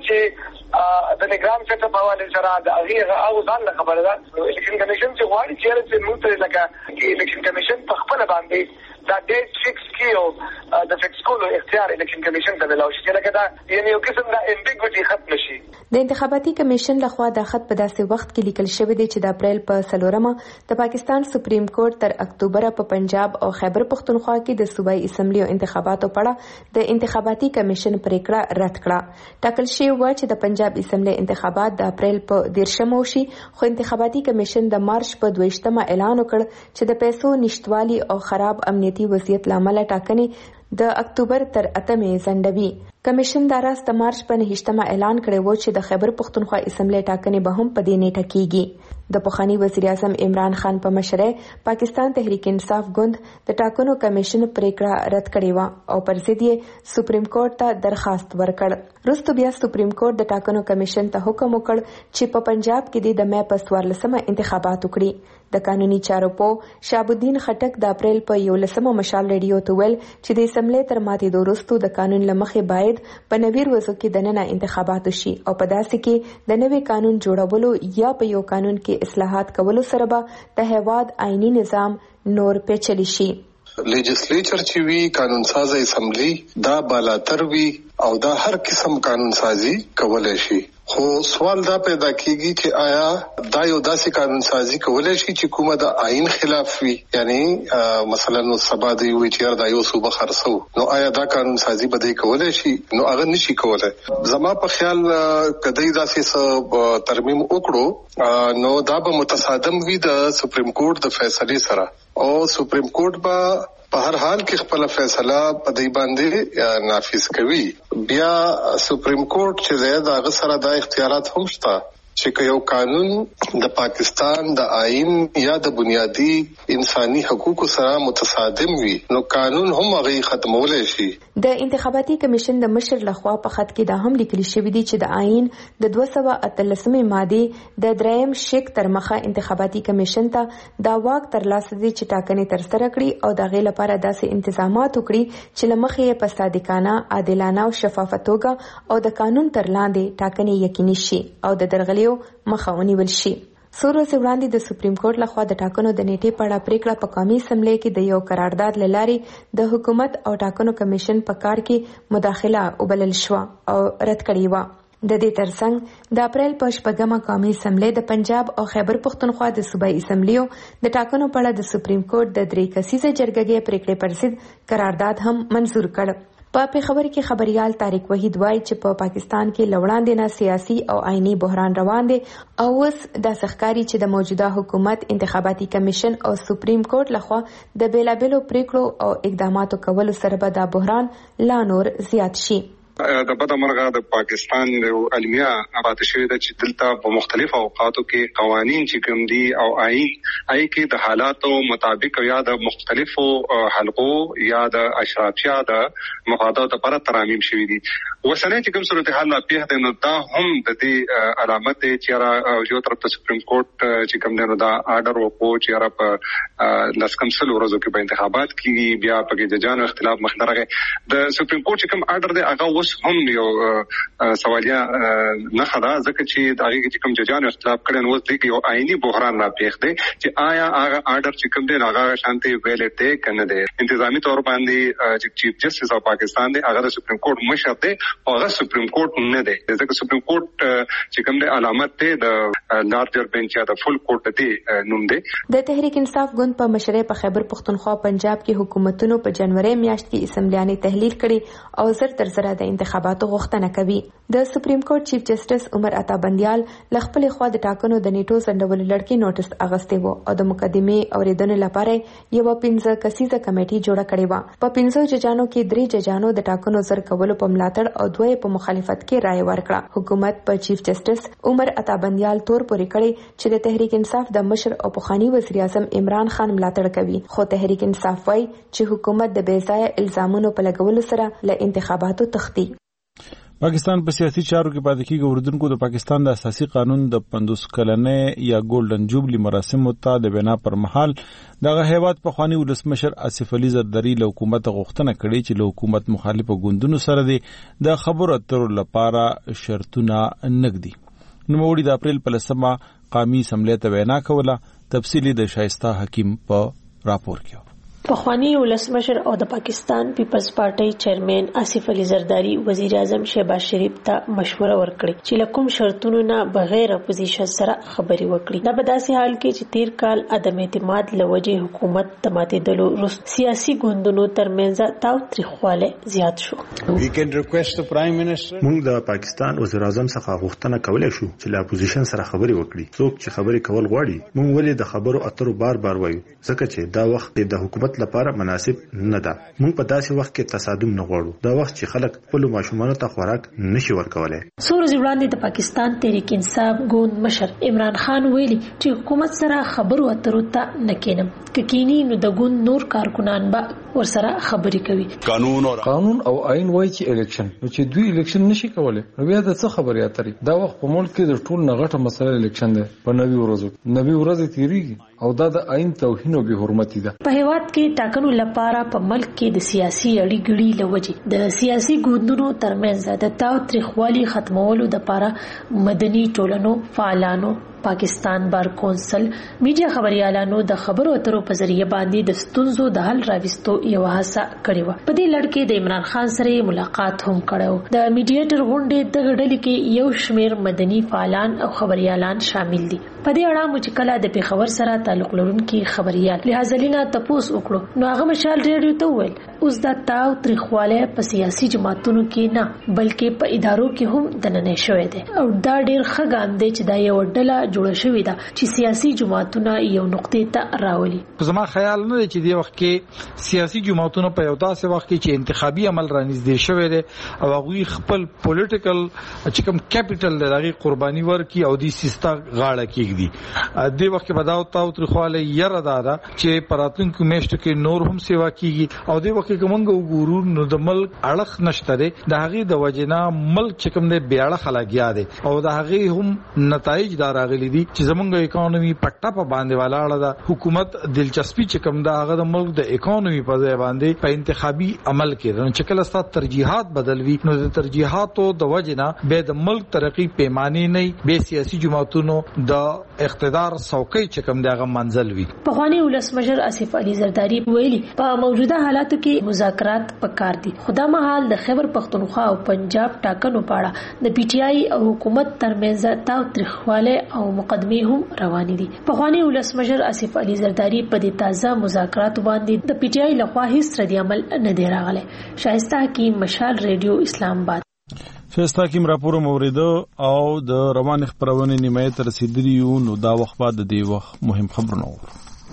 چې د نگران سیټ اپ حواله سره د هغه او ځان خبره ده الیکشن کمیشن چې غواړي چې موږ ته لکه الیکشن کمیشن په خپل باندې دا ډیټ فکس کیو د فکس کولو اختیار الیکشن کمیشن ته ولاو شي لکه دا یعنی یو قسم د امبیګوټي ختم شي. د انتخاباتي کمیشن لخوا د خط په داسې وخت کې لیکل شوی دی چې د اپریل په 4 د پاکستان سپریم کورټ تر اکتوبر په پنجاب او خیبر پښتونخوا کې د صوبایي اسمبلی او انتخاباتو په اړه د انتخاباتي کمیشن پریکړه رد کړه. ټاکل شوی و چې د پنجاب اسمبلی انتخابات د اپریل په 10 وشي خو انتخاباتي کمیشن د مارچ په 22 اعلان وکړ چې د پیسو نشټوالي او خراب امنیتي وضعیت لامل ټاکنې د اکتوبر تر 8 ځنډوي. کمیشن د راست د مارچ په 9 اعلان کړی و چې د خیبر پښتونخوا اسمبلی ټاکنې به هم په دې نیټه کیږي. د پخوانی وزیر اعظم عمران خان په مشرۍ پاکستان تحریک انصاف ګوند د ټاکنو کمیشن پریکړه رد کړې و او پر ضد یې سپریم کورټ ته درخواست ورکړ. وروسته بیا سپریم کورټ د ټاکنو کمیشن ته حکم وکړ چې په پنجاب کې د مې په 14 انتخابات وکړي. د قانوني چارو په شهاب الدین خټک د اپریل په 11 مشال ریډیو ته ویل چې د اسمبلی تر ماتې وروسته د قانون لمخې باید په نویر وضو کې د نن انتخابات شي او په داسې کې د نوې قانون جوړولو یا په یو قانون کې اصلاحات کولو سره به د هیواد آئینی نظام نور پیچلی شي. لیجسلیچر چې وی قانون ساز اسمبلی دا بالاتر وی او دا هر قسم قانون سازی کولای شي خو سوال دا پیدا کیږي چې آیا دا یو داسې قانون سازی کولای شي چې کومه د آئین خلاف وي یعنی مثلا نو سبا دی وی چې دا یو صوبه خرڅو نو آیا دا قانون سازی به دی کولای شي نو هغه نشي کولای. زما په خیال کدی داسې ترمیم وکړو نو دا به متصادم وي د سپریم کورټ د فیصله سره او سپریم کورټ به په هر حال کې خپل فیصله په دې باندې نافذ کوي. بیا سپریم کورټ چې زیات هغه سره د اختیارات هم شته چې یو قانون د پاکستان د آئین یا د بنیادی انساني حقوقو سره متصادم وي نو قانون هم هغه ختمولای شي. د انتخاباتي کمیشن د مشر لخوا په خط کې دا هم لیکل شوی دی چې د آئین د 283 ماده د دریم شک تر مخه انتخاباتي کمیشن ته دا واک ترلاسه دي چې ټاکنې تر سره کړي او د غیر لپاره داسې انتظامات وکړي چې لمخې په صادقانه، عادلانه او شفافه توګه او د قانون تر لاندې ټاکنې یقیني شي او د درغلیو مخه ونیول شي. څو ورځې وړاندې د سپریم کورټ لخوا د ټاکنو د نیټې په اړه پریکړه په قومي اسمبلی کې د یو قرارداد له لارې د حکومت او ټاکنو کمیشن په کار کې مداخله وبلل شوه او رد کړې وه. د دې ترڅنګ د اپریل په 8مه قومي اسمبلی د پنجاب او خیبر پختونخوا د صوبایي اسمبلیو د ټاکنو په اړه د سپریم کورټ د 3 کسیزه جرګې پریکړې پر ضد قرارداد هم منزور کړ. په پیښور کې خبريال طارق وحید وایي چې په پاکستان کې لوړاندې نه سیاسي او آئینی بحران روان دي او اوس د سخکاري چې د موجوده حکومت انتخاباتي کمیشن او سپریم کورټ لخوا د بیلابلو پریکړو او اقداماتو کولو سره به دا بحران لا نور زیات شي. د بدمرغه د پاکستان د علمیا پاتې شوی د چې دلته په مختلفو اوقاتو کې قوانين چې کوم دي او آئین کې د حالاتو مطابق یا د مختلفو حلقو یا د اشرافیا د مفادات لپاره ترامیم شوی دي. وسنه چې کوم صورتحال لا پیښ ده نو دا هم د دې علامت چې را یو طرف ته سپریم کورټ چې کوم نه دا آرډر وکړو چې را په لسکم سل ورځو کې په انتخابات کې بیا په ججانو اختلاف مخدرغه د سپریم کورټ چې کوم آرډر دی هغه هم یو سوالیه نه خدا ځکه چې د هغه چې کوم ججانو اختلاف کړي نو د یو آئینی بحران را پیښ دی چې آیا هغه آرډر چې کوم دی هغه شانتي ویلټ دی کنه دی. انتظامی تور باندې چې چیف جسټس اف پاکستان دی هغه د سپریم کورټ مشر دی او هغه سپریم کورټ نه دی ځکه سپریم کورټ چې کوم دی علامت دی د لارجر بنچ یا د فل کورټ دی نوم دی. د تحریک انصاف ګوند په مشرۍ په خیبر پختونخوا پنجاب کې حکومتونو په جنوري میاشت کې اسمبلیانې تحلیل کړي او زر تر زره د انتخاباتو غوښتنه کوي. د سپریم کورټ چیف جسټس عمر عطا بندیال لخپل خوا د ټاکنو د نیټو سندول لړکی نوټس اغستې وو او د مقدمې اوریدنې لپاره یو 15 کسیزه کمیټي جوړه کړې و. په 15 ججانو کې 3 ججانو د ټاکنو زر کولو په ملاتړ او 2 په مخالفت کې رائے ورکړه. حکومت په چیف جسټس عمر عطا بندیال تور پورې کړی چې د تحریک انصاف د مشر او پخوانی وزیر اعظم عمران خان ملاتړ کوي خو تحریک انصاف وايي چې حکومت د بې ځایه الزامونو په لګولو سره له انتخاباتو تختی. پاکستان په سیاسي چارو کې پاتې کېږي. اردوونکو د پاکستان د اساسي قانون د 50 کلنې یا ګولډن جوبلی مراسمو ته د بنا پر مهال دغه هیواد په خواني ولسمشر آصف علي زرداری له حکومت غوښتنه کړې چې له حکومت مخالفو ګوندونو سره د خبرو اترو لپاره شرطونه نګدي. نوموړي د اپریل په 10مه قومي اسمبلی ته وینا کوله. تفصیلی د شایسته حکیم په راپور کې. پخوانی ولسمشر او د پاکستان پیپلز پارټي چیرمن آصف علي زرداری وزیر اعظم شهباز شریف ته مشوره ورکړه چې لکم شرطونو نه بغیر اپوزیشن سره خبري وکړي. دا په داسې حال کې چې تیر کال عدم اعتماد لوجه حکومت تماتېدلو وروسته سیاسي ګوندونو ترمنځ تاوتریخواله زیات شو. موږ د پاکستان وزیر اعظم څخه غوښتنه کولای شو چې له اپوزیشن سره خبري وکړي. څوک چې خبري کول غواړي موږ ولې د خبرو اترو بار وایو ځکه چې دا وخت د حکومت لپاره مناسب نه ده. موږ په داسې وخت کې تصادم نه غواړو. دا وخت چې خلک خپل ماشومان ته خوراک نشي ورکولای. څو ورځې وړاندې د پاکستان تحریک انصاف ګوند مشر عمران خان ویلي چې حکومت سره خبرو اترو ته نه کینم. کینی نو د ګوند نور کارکونان به ورسره خبري کوي. قانون او آئین وایي چې الیکشن نو چې دوی الیکشن نشي کولای نو بیا د څه خبري اتري. دا وخت په ملک کې د ټول نغټه مسله الیکشن ده. په 90 ورځې تیریږي او دا د آئین توهین او بې حرمتي ده. په هیواد کې ټاکنو لپاره په ملک کې د سیاسي اړیګړي لوجې د سیاسي ګوندونو ترمنځ د تاوتریخوالي ختمولو لپاره مدني ټولنو فعالانو پاکستان بار کونسل میډیا خبريالانو د خبرو اترو په ذریعہ باندې د ستونزو د حل راوستو یو هڅه کړې و. په دې لړ کې د عمران خان سره ملاقات هم کړو. د میډیټر غونډې د غړلې کې یو شمېر مدني فعالان او خبريالان شامل دي. په دې اړه مو چې کله د پیښور سره تعلق لرونکي خبريال لحاظلینا تپوس وکړو نو هغه مشال ریډیو ته وویل اوس دا تاو تریخواله په سیاسي جماعتونو کې نه بلکې په ادارو کې هم دننه شوی دی او دا ډیر ښه ګام دی چې دا یو ډله جوړه شوې ده چې سیاسي جماعتونه یو نقطې ته راولي. زما خیال نه دی چې دی وخت کې سیاسي جماعتونه په یو داسې وخت کې چې انتخابي عمل رانږدې شوی دی او هغه خپل پولیټیکل چې کوم کیپټل دی هغه قرباني ورکړي او د سیستا غاړه کېږي. د وخت په داو تاو ترخواله یره ده چې پراتونکو میشت کې نور هم سیوا کیږي او د وخت کې موږ وګورو نو د ملک اړخ نشته دی د هغه د وجنا ملک چې کوم دی بیاړه خلاګیا دی او د هغه هم نتایج دا راغلي دي چې زمونږ اکانومي پټه په باندې ولاړه ده. حکومت دلچسپي چې کوم دا هغه د ملک د اکانومي په ځای باندې په انتخابي عمل کې نو چې کله ستاسو ترجیحات بدلوي نو د ترجیحاتو د وجنا به د ملک ترقی پیمانه نه به سیاسي جماعتونو د اقتدار څوکۍ چې کوم دغه منزل وي. په خواني ولسمشر اسف علي زرداری ویلي په موجوده حالاتو کې مذاکرات پکار دي. خدا مهال د خیبر پختونخوا او پنجاب ټاکنو پاړه د پی ټی آی او حکومت ترمنځ تاو تریخواله او مقدمه هم روانې دي. په خواني ولسمشر اسف علي زرداری په دې تازه مذاکرات باندې د پی ټی آی لخوا هیڅ ردی عمل نه دی راغلی. شایسته حکیم مشال ریډیو اسلام آباد. شایسته حکیم راپور موریده او د روان خبرونه نیمه ته رسیدلی نو دا وخت بعد د دې وخت مهم خبرونه وو.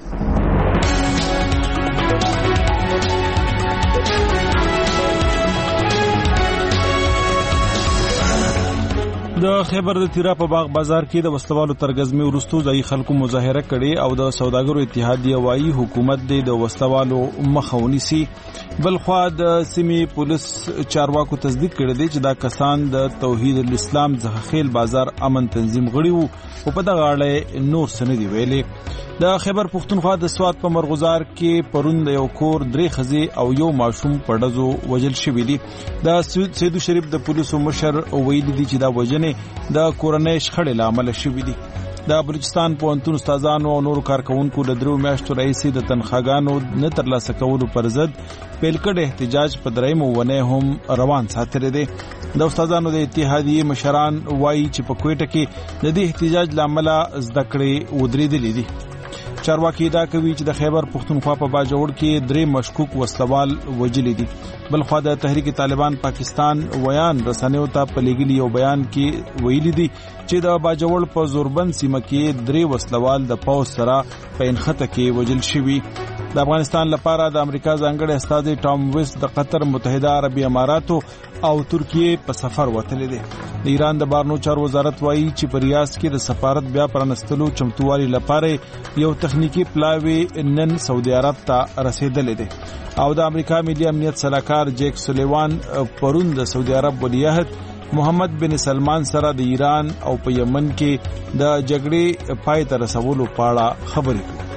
د خیبر د تیرا په باغ بازار کې د وسلوالو ترګزمي ورستو ځای خلکو مظاهره کړي او د سوداګرو اتحادیه وایي حکومت د وسلوالو مخاوني سي. بلخوا د سیمې پولیس چارواکو تصدیق کړی دی چې دا کسان د توحید الاسلام څخه خیل بازار امن تنظیم غړي وو او په دغه اړه نور سندې ویلي. د خیبر پختونخوا د سواد په مرغزار کې پرون د یو کور درې خزي او یو ماشوم په ډزو وجل شوی دي. د سیدو شریف د پولیسو مشر ویلي دي چې دا وجنه د کورنۍ شخړې لامل شوی دي. د بلوچستان پوهنتون استادانو او نورو کارکونکو د درو میاشتو راهیسې د تنخواګانو نه ترلاسه کولو پر ضد پیل کړی احتجاج په درېیمه ونه هم روان ساتلی دی. د استادانو د اتحادیې مشران وایي چې په کوټه کې د دې احتجاج لامل زده کړې ودرېدلې دي. چارواکي دا کوي چې د خیبر پختونخوا په باجوړ کې درې مشکوک وسلوال وجلي دي. بلخوا د تحریک طالبان پاکستان ویان رسنیو ته په لګلي یو بیان کې ویلي دي چې د باجوړ په زوربند سیمه کې درې وسلوال د پاوس سره په انخته کې وجل شوي. د افغانستان لپاره د امریکا ځانګړي استازي ټام ویست د قطر متحده عربي اماراتو او ترکیه په سفر وتلی دی. د ایران د بهرنیو چارو وزارت وایي چې په ریاض کې د سفارت بیا پرانستلو چمتووالي لپاره یو تخنیکی پلاوی نن سعودي عرب ته رسیدلې ده او د امریکا ملي امنیت سلاکار جیک سلیوان پرون د سعودي عرب ولیعهد محمد بن سلمان سره د ایران او په یمن کې د جګړې پای ته رسولو په اړه خبرې کړې.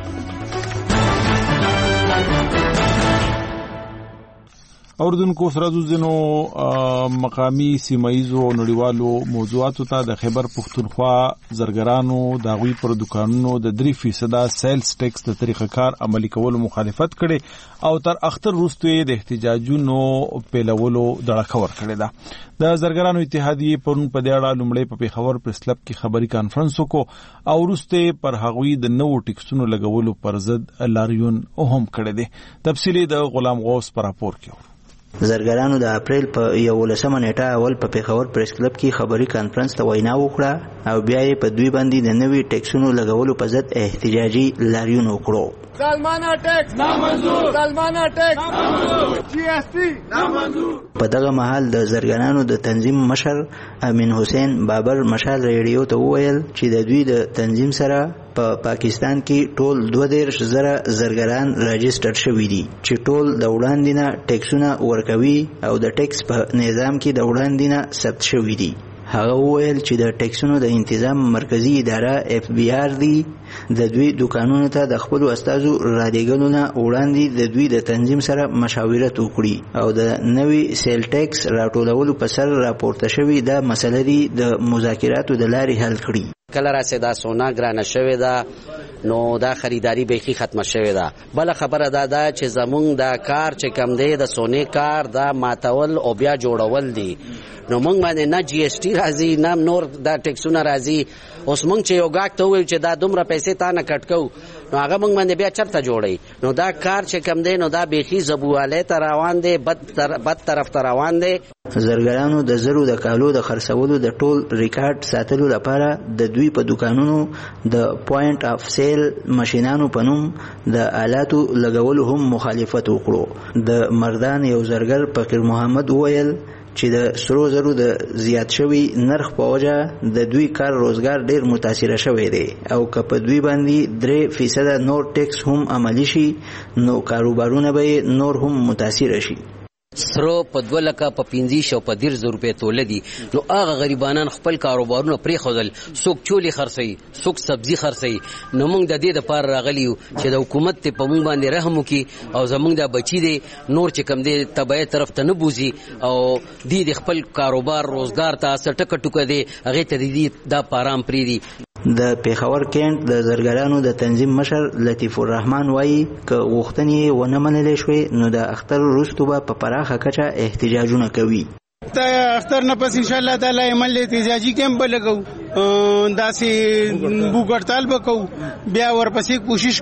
اوردونکو سره زینو مقامی سیمایزو او نړیوالو موضوعاتو ته د خیبر پختونخوا زرګرانو د غوي پر دکانونو د 3% سیلز ټیکس د طریقه کار عملی کولو مخالفت کړي او تر اختر وروسته د احتجاجونو پیلولو دړه ور کړی ده. د زرګرانو اتحادیې پرون په دې اړه لومړی په پیښور پریس کلب کې خبري کانفرنس وکړ او وروسته پر هغوی د نوو ټیکسونو لګولو پر ضد لاریون هم کړی دی. تفصیلی د غلام غوث پر راپور کې. زرګرانو د اپریل په 11 نیټه اول په پیښور پریس کلب کې خبري کانفرنس ته وینا وکړه او بیا یې په دوی باندې د نوي ټیکسونو لګولو په ضد احتجاجي لاریون وکړو. سلمانه ټیکس نامنظور، سلمانه ټیکس نامنظور، جی ایس ټی نامنظور. په دغه مهال د زرګرانو د تنظیم مشر امین حسین بابر مشال ریډیو ته وویل چې د دوی د تنظیم سره په پاکستان کې ټول 22,000 زرګران راجستر شوي دي چې ټول د وړاندې نه ټیکسونه ورکوي او د ټیکس په نظام کې د وړاندې نه ثبت شوي دي. هغه وویل چې د ټیکسونو د انتظام مرکزی اداره اف بی آر دی د دوی دکانونو ته د خپل استادو رادیګلو نه وړاندې د دوی د تنظیم سره مشاورت وکړي او د نوي سیل ټیکس راټولولو په سر راپورته شوی د مسلې د مذاکراتو د لارې حل کړي. کله راسي دا سونا ګرانه شوې ده نو دا خریداري بیخي ختمه شوې ده. بل خبره دا چې زمونږ دا کار چې کم دی د سونې کار دا ماتول او بیا جوړول دي نو مونږ باندې نه جی اس ټي راځي نه نور دا ټیکسونه راځي. اوس مونږ چې یو گاګ ته وایو چې دا دومره پیسې تا نه کټ کوو نو هغه مونږ باندې بیا چرته جوړي. نو دا کار چې کم دی نو دا بیخي زبواله ته روان دی بد طرف ته روان دی. زرګرانو د زرو د کالو د خرڅولو د ټول ریکارډ ساتلو لپاره د دوی په دکانونو د پوینټ اف سیل ماشینانو په نوم د آلاتو لګولو هم مخالفت وکړو. د مردان یو زرګر فقیر محمد وویل چې د سرو زرو د زیات شوی نرخ په وجه د دوی کار روزګار ډیر متاثر شوی دی او که په دوی باندې 3% نور ټیکس هم عملی شي نو کاروبارونه به نور هم متاثر شي. سرو په 2 لکه په 1500 په 1000 روپے توله دي نو هغه غریبانان خپل کاروبارونه پرې خودل څوک چولي خرڅي څوک سبزي خرڅي. نو موږ د دې لپاره راغلیو چې د حکومت ته په موږ باندې رحم وکي او زموږ د بچی دي نور چې کم دي تبعه طرف ته نه بوزي او د خپل کاروبار روزګار ته سټک ټوک دي هغه ته دي دا پارام پری دي. د پیښور کینټ د زرګرانو د تنظیم مشر لطیف الرحمن وایي که غوښتنې ونه منلې شوې نو د اختر وروسته به په پراخه کچه احتجاجونه کوي. د اختر نه پس ان شاء الله تعالی عمل احتجاجي کیمپ لګو داسې بوک هړتال وکاو بیا ورپسې کوشش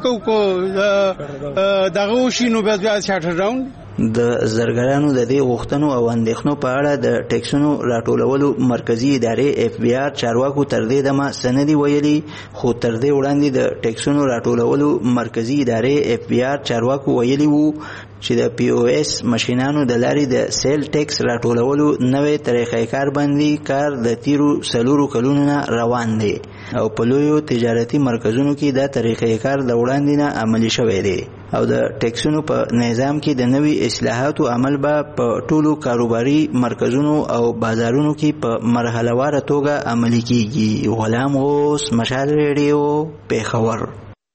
کوو دغه شینو بیا شاټر ډاون. د زرګرانو د دې غوښتنو او اندېښنو په اړه د ټیکسونو راټولولو مرکزی ادارې اف بی آر چارواکو تر دې دمه سندي ویلي خو تر دې وړاندې د ټیکسونو راټولولو مرکزی ادارې اف بی آر چارواکو ویلي وو چې د پی او اس ماشینانو د لارې د سیل ټیکس راټولولو نوې طریقې کار باندې کار د تیرو 4 کلونو نه روان دی او په لویو تجارتي مرکزونو کې دا طریقې کار د وړاندې نه عملي شوی دی او د ټیکسونو په نظام کې د نوي اصلاحاتو عمل به په ټولو کاروباري مرکزونو او بازارونو کې په مرحله واره توګه عملي کیږي. غلام غوث مشال ریډیو پیښور.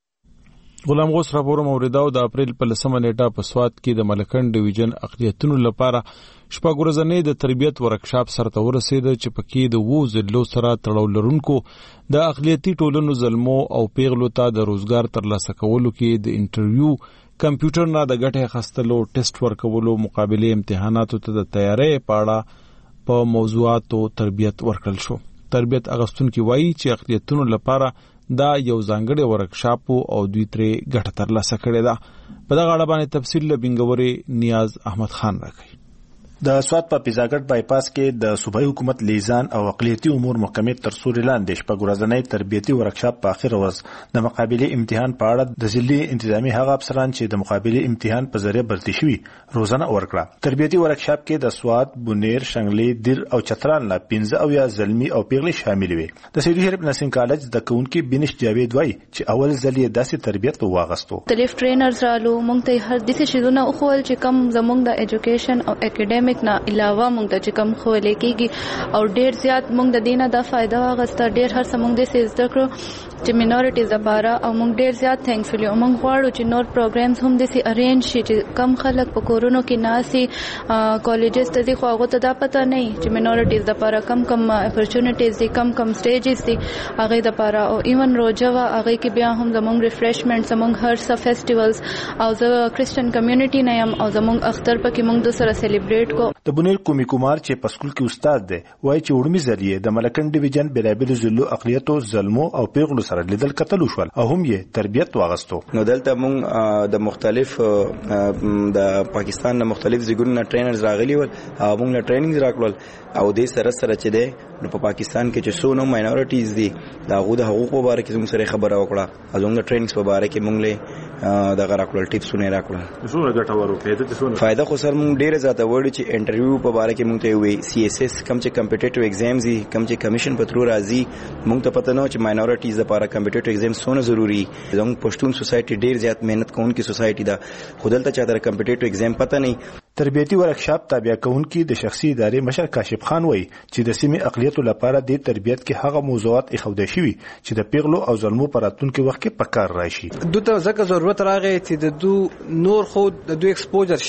غلام غوث راپور موریداو د اپریل په 10 نیټه په سوات کې د ملکن ډیویژن اقلیتونو لپاره شپږ ورځې د تربیت ورکشاپ سره ورسید چې پکې د وو ضلعو سره تړاو لرونکو د اقلیتي ټولنو ظلمو او پیغلو ته د روزګار ترلاسه کولو کې د انټرویو کمپیوټر نه د ګټې اخیستلو ټیسټ ورکولو مقابله امتحاناتو ته د تیاری په اړه په موضوعاتو تربیت ورکړل شو. تربیت اغستونکو وایي چې اقلیتونو لپاره دا یو ځانګړی ورکشاپ او دوی ترې ګټه ترلاسه کړې ده. په دغه اړه باندې تفصیل له بنګوري نیاز احمد خان راکړي. د سوات په پیزاګټ بایپاس کې د صوبایي حکومت لیزان او اقلیتي امور محکمې تر سوري لاندې شپږ ورځنی تربیتي ورکشاپ په اخر ورځ د مقابله امتحان په اړه د ضلعي انتظامی هغه افسران چې د مقابله امتحان په ذریعہ برتي شوي روزنه ورکړه. تربیتي ورکشاپ کې د سوات، بونیر، شنګلي، دیر او چترال لا 15 او یا زلمی او پیغلي شامل وي. د سیدی شریف نسیم کالج د کونکي بنش جاوید وای چې اول ځل داسې تربیت واغستو. مختلف ټرینرز رالو مونږ ته هر داسې شیزونه خو چې کم زمونږ د ایجوکیشن او اکیډمیک نه علاوه مونږ ته چې کم خو لیکيږي او ډیر زیات مونږ د دینه د فائدہ واغسته. ډیر هر څه مونږ د سیز دکړو چې مینورټیز لپاره او مونږ ډیر زیات تھینکفل یو. مونږ غواړو چې نور پروګرامز هم د سي ارینج شي چې کم خلک په کورونو کې ناسي کالجز ته خو هغه ته دا پته نه چې مینورټیز لپاره کم اپورچونټیز دي کم سټیجز دي هغه لپاره او ایون روجوا هغه کې بیا هم زمونږ ریفریشمنټ زمونږ هر څه فیسټیوالز او زه کرسچن کمیونټي نه يم او زمونږ اختر پکې مونږ د سره سلیبریټ کو. د بونیر کومي کومار چې په سکول کې استاد دی وایي چې وړمي ذریعہ د ملکن ډیویژن بلابل زلو اقلیتو ظلمو او پیغلو سره لیدل کتل شول او هم یې تربیت واغستو. نو دلته مونږ د مختلف د پاکستان د مختلف ځایونو ټرینرز راغلي ول او مونږ له ټریننګ راکړل او د سره چې دی نو په پاکستان کې چې څو نو ماینورټیز دي دا غو د حقوقو په اړه کې موږ سره خبره وکړه او موږ ټریننګز په اړه کې موږ له دا راکړل ټیپسونه راکړل. څو ګټورو فائدہ خو سر موږ ډیره زیاته وړو چې انټرویو په اړه کې موږ ته وی سی اس اس کم چې کمپټیټیو ایگزامز دي کم چې کمیشن په ترو راځي موږ ته پته نه چې ماینورټیز لپاره کمپټیټیو ایگزام څونه ضروری. زموږ پښتون سوسایټي ډیر زیات مهنت کوونکی سوسایټي ده خو دلته چا در کمپټیټیو ایگزام پته نه. تربیتي ورکشاپ تابع کونکي د شخصي ادارې مشر کاشف خان وایي چې د سیمې اقلیتو لپاره د تربیت کې هغه موضوعات اخوده شوي چې د پیغلو او ظلمو پر راتلونکي وخت کې پکار راشي. دوی ته ځکه ضرورت راغی چې د دو نور خو د دوی ایکسپوجر شته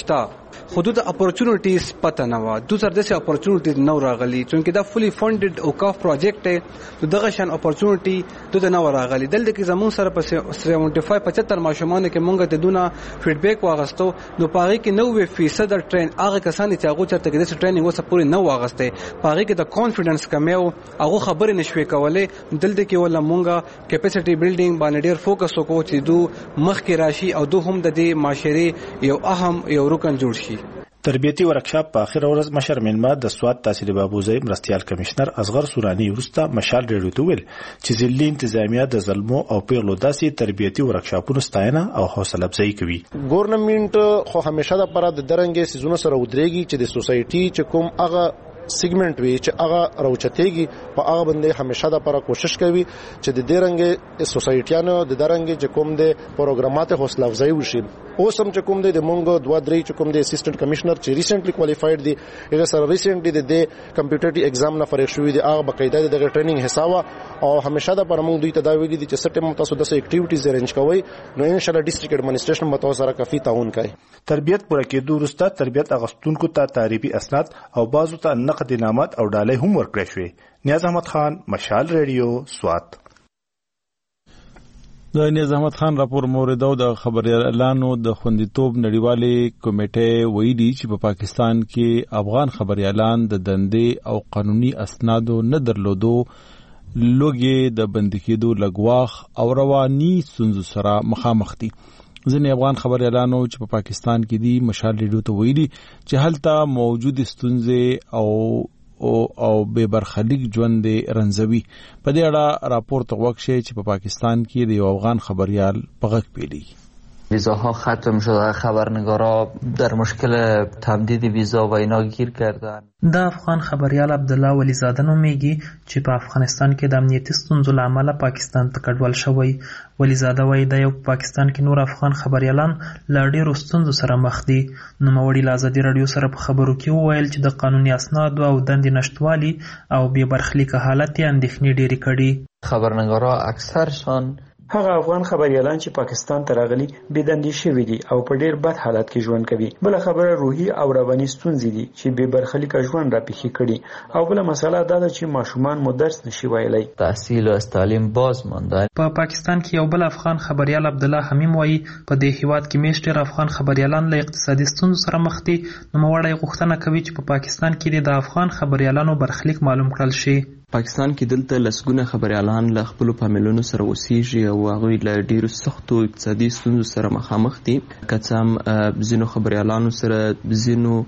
حدود اپورچونټیز پته نه و د سر داسې اپورچونټیز نو راغلي چې دا فولي فانډډ او کاف پروجیکټ دی دغه شان اپورچونټی د نو راغلي دلته کې زمون سره په 75 ماشومان کې مونږ ته دونه فیډبیک واغستو نو پاره کې 90% د ټرین هغه کسان چې هغه چرته کې د ټریننګ وسه پوری نه واغسته پاره کې د کانفیډنس کمیو هغه خبرې نشوي کولای دلته کې ولا مونږه کیپاسټي بیلډینګ باندې ډیر فوکس وکړو چې دو مخ کې راشي او دو هم د دې معاشري یو اهم یو رکن جوړ شي. تربیتی ورکشاپ په اخر ورځ مشر ملما د سواد تحصیل بابوزی مرستيال کمشنر اصغر سورانی ورسته مشال ریډیو ته ویل چې ځلې انتظامیه د ظلمو او پیغلو داسې تربیتی ورکشاپونو ستاینه او حوصله افزایی کوي. ګورنمنت خو همیشه د پاره د درنګي سيزونو سره ودرېږي چې د سوسايټي چې کوم هغه سیګمنټ وی چې هغه راوچتېږي په هغه باندې همیشه د لپاره کوشش کوي چې د دې رنګ سوسایټیانو د درنګ چې کوم د پروګرامات حوصله افزایی وشي. اوس هم چې کوم د مونږ 2-3 چې کوم د اسسټنټ کمشنر چې ریسنټلی کوالیفاید دي هغه سره ریسنټلی د کمپیوټر ایگزام نه فارغ شوی دي هغه بقاعده د ټریننګ حسابه او همیشه د پر موږ دوی تداوی دي چې سټیم تاسو د اکټیویټیز ارینج کوي نو ان شاء الله ډیسټریکټ ایڈمنسټریشن متو سره کافي تعاون کوي. تربیت پوره کېدو وروسته تربیت اغستونکو ته تعریفي اسناد او بازو ته نقد انعامات او ډالۍ هم ورکړل شوې. نیاز احمد خان مشال ریډیو سوات. د نیاز احمد خان راپور موردو د خبريالانو د خوندیتوب نړیوالې کمیټې ویلي چې په پاکستان کې افغان خبريالان د دندې او قانوني اسنادو نه درلودو لوګي د بندي کېدو لګواخ او رواني ستونزو سره مخامخ دي. ځینې افغان خبريالانو چې په پاکستان کې دي مشال ریډیو ته ویلي چې هلته موجود ستونزې او بے برخلیک ژوند رنځوي. په دې اړه راپور ته وکړي چې په پاکستان کې د یو افغان خبريال په غږ پیلي. ویزاها ختم شده، خبرنگارا در مشکل تمدید ویزا و اینا گیر کردن. د افغان خبريال عبدالله ولیزاده نومیږي چې په افغانستان کې د امنیتي ستونزو له امله پاکستان ته کډوال شوی. ولیزاده وایي د یو پاکستان کې نور افغان خبريالان له ډېرو ستونزو سره مخ دي. نوموړي له ازادي راډیو سره په خبرو کې وویل چې د قانوني اسنادو او دندې نشتوالي او بې برخلیکه حالت یې اندېښنې ډېرې کړي. خبرنگارا اکثرشان هغه افغان خبريالان چې پاکستان ته راغلي بېدندې شوي دي او په ډېر بد حالت کې ژوند کوي. بل خبره روحي او رواني ستونزې دي چې بې برخلیکه ژوند راپېښې کړي او بل مسله دا ده چې ماشومان مو درس نشي ویلی. تحصیل او تعلیم باز مانده. په پاکستان کې یو بل افغان خبريال عبدالله حمیم وایي په دې هیواد کې میشت ډېر افغان خبريالان له اقتصادي ستونزو سره مخ دي. نوموړی غوښتنه کوي چې په پاکستان کې د افغان خبريالانو برخلیک معلوم کړل شي. پاکستان کې دلته لسګونه خبريالان له خپل فامیلونو سره اوسېږي او هغوی له ډېرو سختو اقتصادي ستونزو سره مخامخ دي. که څه هم ځینو خبريالانو سره ځینو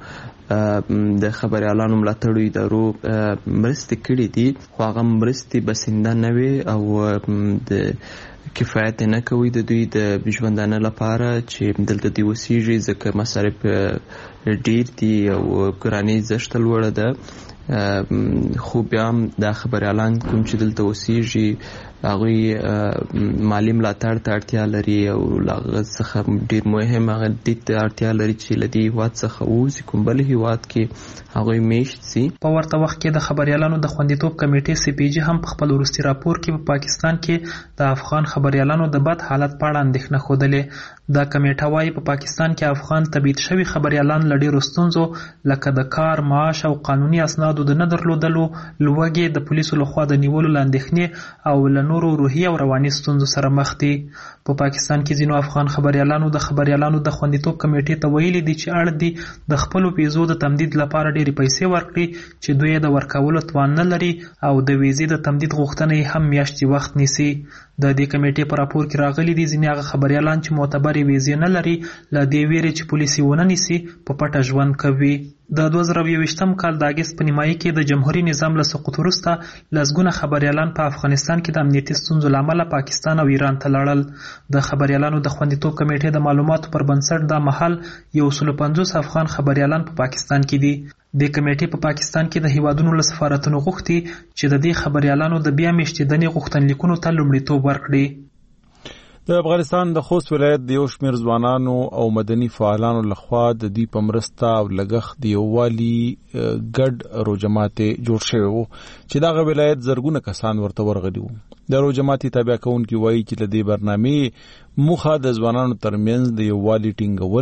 د خبريالانو ملاتړو ادارو مرستې کړې دي خو هغه مرستې بسنده نه وي او د کفایت نه کوي د دوی د ژوندانه لپاره چې دلته دی اوسېږي ځکه مصارف ډېر دي او ګراني زښته لوړه ده. خو بیا هم دا خبريالان کوم چې دلته اوسېږي هغوی مالي ملاتړ ته اړتیا لري او له هغه څخه ډېر مهم هغه دې ته اړتیا لري چې له دې هېواد څخه ووځي کوم بل هېواد کې هغوی میشت سي. په ورته وخت کې د خبريالانو د خوندیتوب کمیټې CPG هم په خپل وروستي راپور کې په پاکستان کې د افغان خبريالانو د بد حالت په اړه اندېښنه ښودلې. دا کمیټه وایي په پاکستان کې افغان تبعید شوي خبريالان له ډېرو ستونزو لکه د کار، معاش او قانوني اسنادو د نه درلودلو، لوږې، د پولیسو لخوا د نیولو له اندېښنې او له نورو روحي او رواني ستونزو سره مخ دي. په پاکستان کې ځینو افغان خبريالانو د خبريالانو د خوندیتوب کمیټې ته ویلي دي چې اړ دي د خپلو ویزو د تمدید لپاره ډېرې پیسې ورکړي چې دوی د ورکولو توان نه لري او د ویزې د تمدید غوښتنه یې هم میاشتې وخت نیسي. د دې کمیټې په راپور کې راغلي دي ځینې هغه خبريالان چې معتبرې ویزې نه لري له دې ویرې چې پولیس یې ونه نیسي په پټه ژوند کوي. د 2021 کال د اګست په نیمایي کې د جمهوریت نظام له سقوط وروسته لسګونه خبريالان په افغانستان کې د امنیتي ستونزو له امله پاکستان او ایران ته لاړل. د خبريالانو د خوندیتوب کمیټې د معلوماتو پر بنسټ دا مهال 150 افغان خبريالان په پاکستان کې دي. د کمیټې په پاکستان کې د هیوادونو له سفارتونو غوښتي چې د دې خبريالانو د بیا میشتېدنې غوښتنلیکونو ته لومړیتوب ورکړي. د افغانستان د خوست ولایت د یو شمېر ځوانانو او مدني فعالانو لخوا د دوی په مرسته او لګښت د یووالي ګډ روجمات جوړ شوی و چې دغه ولایت زرګونه کسان ورته ورغلي وو. د روجمات تابع کوونکي وایي چې د دې برنامې موخه د ځوانانو ترمنځ د یووالي ټینګول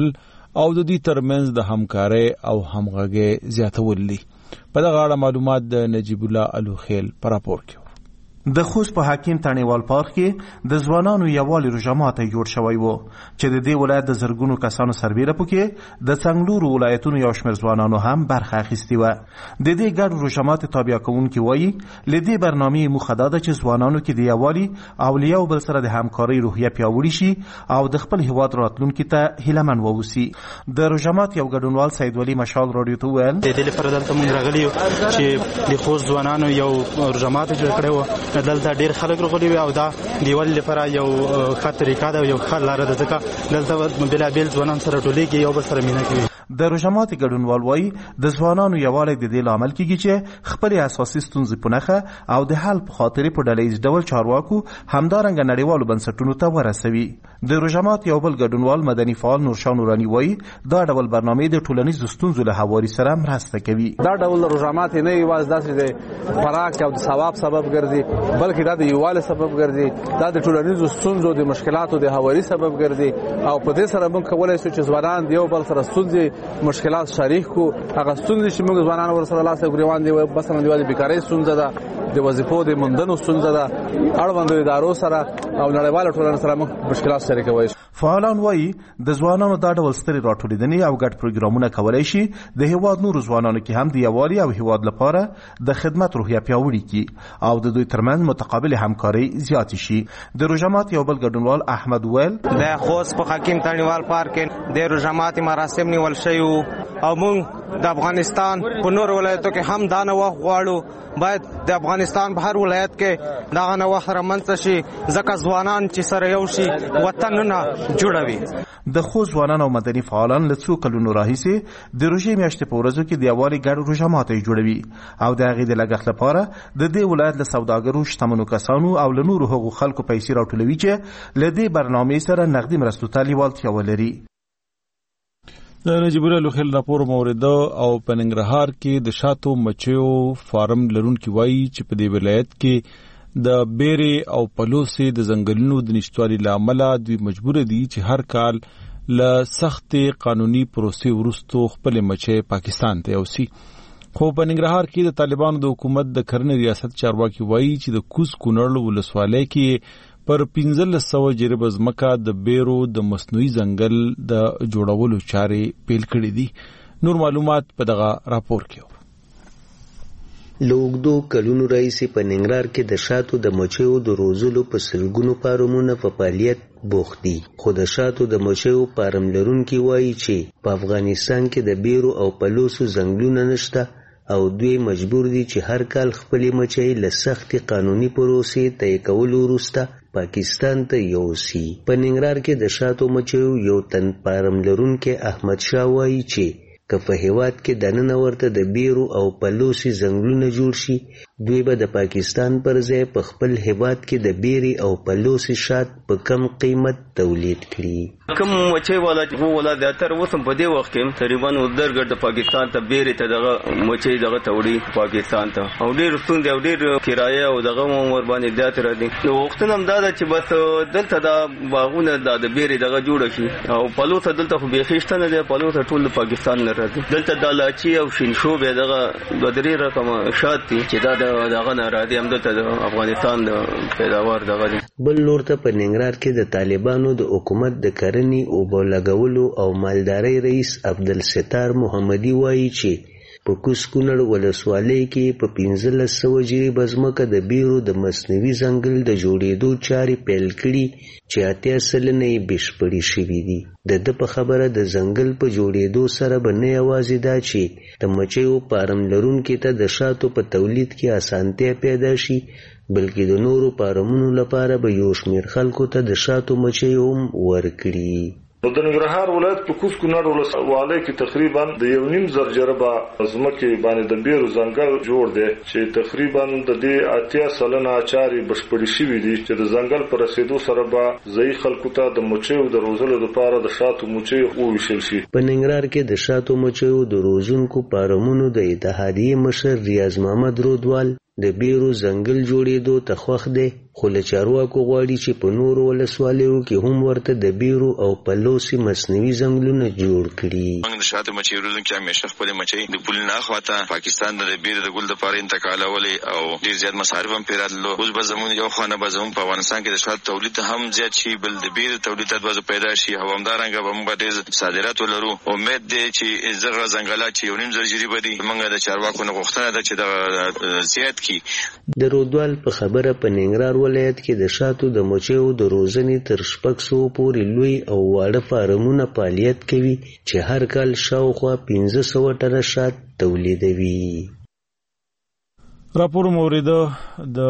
او د دې ترمنځ د همکارۍ او همغږۍ زیاتول دي. په دغه اړه معلومات د نجیب الله الوخیل په راپور کې. د خوست په حکیم تڼیوال پارک کې د ځوانانو یووالي روژمات جوړ شوی و چې د دې ولایت د زرګونو کسانو سربیره پکې د څنګلورو ولایتونو یو شمېر ځوانانو هم برخه اخیستې وه. د دې ګډ روژمات تابع کوونکي وایي له دې برنامې موخه دا ده چې ځوانانو کې د یووالي او له یو بل سره د همکارۍ روحیه پیاوړې شي او د خپل هیواد راتلونکي ته هیلهمن واوسي. د روژمات یو ګډونوال سید ولی مشال راډیو ته وویل د دې لپاره دلته موږ راغلي یو چې د خوست ځوانانو یو روژمات جوړ کړی و. دلته ډېر خلک راغلي وي او دا د یووالي لپاره یو ښه طریقه ده او یو ښه لاره ده ځکه دلته بېلابېل ځوانان سره ټولېږي یو بل سره مینه کوي. د روژمات ګډونوال وایي د ځوانانو یووالی د دې لامل کېږي چې خپلې اساسي ستونزې په نښه او د حل په خاطرې په ډله ییز ډول چارواکو همدارنګه نړیوالو بنسټونو ته ورسوي. د روژمات یو بل ګډونوال مدني فعال نورشاه نوراني وایي دا ډول برنامې د ټولنیزو ستونزو له هواري سره مرسته کوي. دا ډول روژمات نه یوازې داسې د خوراک او د ثواب سبب ګرځي بلکې دا د یووالي سبب ګرځي. دا د ټولنیزو ستونزو د مشکلاتو د هواري سبب ګرځي او په دې سره موږ کولی شو چې ځوانان د یو بل سره ستونزې مشکلات شریک کو. هغه ستونزې چې موږ ځوانان ورسره لاس ګریوان دي مثلا د بیکارۍ ستونزه ده د وظیفو د موندنو ستونزه ده اړوندو ادارو سره او نړیواله ټولنه سره موږ مشکلات شریکوي. فعالان وایي د ځوانانو دا ډول سترې راټولېدنې او ګډ پروګرامونه کولی شي د هیواد نورو ځوانانو کې هم د یووالي او هیواد لپاره د خدمت روحیه پیاوړې کړي او د دوی ترمنځ متقابل همکارۍ زیاتې شي. د روژمات یو بل ګډونوال احمد ویل د خوست په حکیم تڼیوال پارک کې د روژمات مراسم نیول شوي او موږ د افغانستان په نور ولایتو کې هم دا نوښت غواړو. باید د افغانستان په هر ولایت کې دغه نوښت رامنځته شي ځکه ځوانان چې سره یو شي وطنونه جوړوي. د خوست ځوانان او مدني فعالان له څو کلونو راهیسې د روژې میاشتې په ورځو کې د یووالي ګډ روژمات جوړوي او د هغې د لګښت لپاره د دې ولایت له سوداګرو شتمنو کسانو او له نورو هغو خلکو پیسې راټولوي چې له دې برنامې سره نغدي مرستو ته لیوالتیا ولري. د نجیب الله الوخیل راپور مورده او په ننګرهار کې د شاتو مچیو فارم لرونکي وایي چې په دې ولایت کې د بیرې او پلوسې د ځنګلونو د نشتوالي له امله دوی مجبور دي چې هر کال له سختې قانوني پروسې وروستو خپلې مچۍ پاکستان ته یوسي. خو په ننګرهار کې د طالبانو د حکومت د کرنې ریاست چارواکي وایي چې د کوز کونړ ولسوالۍ کې پر 1500 جریب ځمکه د بیرو د مصنوعي ځنګل د جوړولو چارې پیل کړې دي. نور معلومات په دغه راپور کې. لوګدو کلونو راځي په ننګرهار کې د شاتو د مچیو د روزلو په سلګونو فارمونه په فعالیت بوخت دي. خو د شاتو د مچیو فارم لرونکي وایي چې په افغانستان کې د بیرو او پلوسو ځنګلونه نشته او دوی مجبور دي چې هر کال خپلې مچۍ له سختې قانوني پروسې طی کولو وروسته پاکستان ته یوسي. په ننګرهار کې د شاتو مچیو یو تن فارم لرونکی احمد شاه وایي چې که په هیواد کې دننه ورته د بیرو او پلوسي ځنګلونه جوړ شي دوی به د پاکستان پر ځای په خپل هیواد کې د بیري او پلوسي شات په کم قیمت تولید کړي. کوم مچۍ والا د اتر وسم په دې وخت کې تقریبا ودرګر د پاکستان ته بیري ته دغه مچۍ دغه توړي پاکستان ته او ډیر ستوند او ډیر کرایه او دغه عمر باندې زیات راځي. نو وختونه هم دا چې بس دلته د باغونه د بیري دغه جوړ شي او پلوسه دلته خو بیخښت نه دی. پلوسه ټول پاکستان نه راځي. دلته د لاچی او شینشو به دغه بدري رقم شات دي چې دا دغه نه راځي. هم دلته د افغانستان د پیداوار دغه دي. بل لور ته په ننګرهار کې د طالبانو د حکومت د کرنې او بولګولو او مالدارۍ رئیس عبدالستار محمدي وایي چې په کوز کونړ ولسوالۍ کې په 1500 جریب ځمکه د بیرو د مصنوعي ځنګل د جوړېدو چارې پیل کړي چې 80 سلنه یې بشپړې شوي دي. د ده په خبره د ځنګل په جوړېدو سره به نه یوازې دا چې د مچیو فارم لرونکي ته د شاتو په تولید کې اسانتیا پیدا شي بلکې د نورو فارمونو لپاره به یو شمېر خلکو ته د شاتو مچۍ هم ورکړي. نو د ننګرهار ولایت په کوز کونړ ولسوالۍ کې تقریبا د 1.5 جریبه ځمکې باندې د بیرو ځنګل جوړ دی چې تقریبا د دې 80 سلنه چارې بشپړې شوي دي چې د ځنګل پر رسیدو سره به ځایي خلکو ته د مچیو د روزلو لپاره د شاتو مچۍ وویشل شي. په ننګرهار کې د شاتو مچیو د روزونکو فارمونو د اتحادیې مشر ریاض محمد رودوال د بیرو ځنګل جوړېدو ته خوښ دی خو له چارواکو غواړي چې په نورو ولسوالیو کې هم ورته د بیرو او پلوسي مصنوعي ځنګلونه جوړ کړي. موږ د شاته مچۍ روزونکي همیشه خپلې مچۍ د پولې نه اخواته پاکستان د بیرو د ګل دپاره انتقالولې او ډېر زیات مصارف هم پرې راتللو. اوس به زموږ یو خوا نه به زموږ په افغانستان کې د شاتو تولید هم زیات شي، بل د بیرو تولیدات به پیدا شي او همدارنګه به موږ ډېر صادرات ولرو. امید دی چې زغره ځنګلات چې 1.5 زره جریبه دي، موږ د چارواکو نه غوښتنه ده چې دغه زیات کړي. د رودوال په خبره په ننګرهار ولایت کې د شاتو د مچیو د روزنې تر 600 پورې لوی او واړه فارمونه فعالیت کوي چې هر کال شاوخوا 1500 ټنه شات تولیدوي. راپور موریده د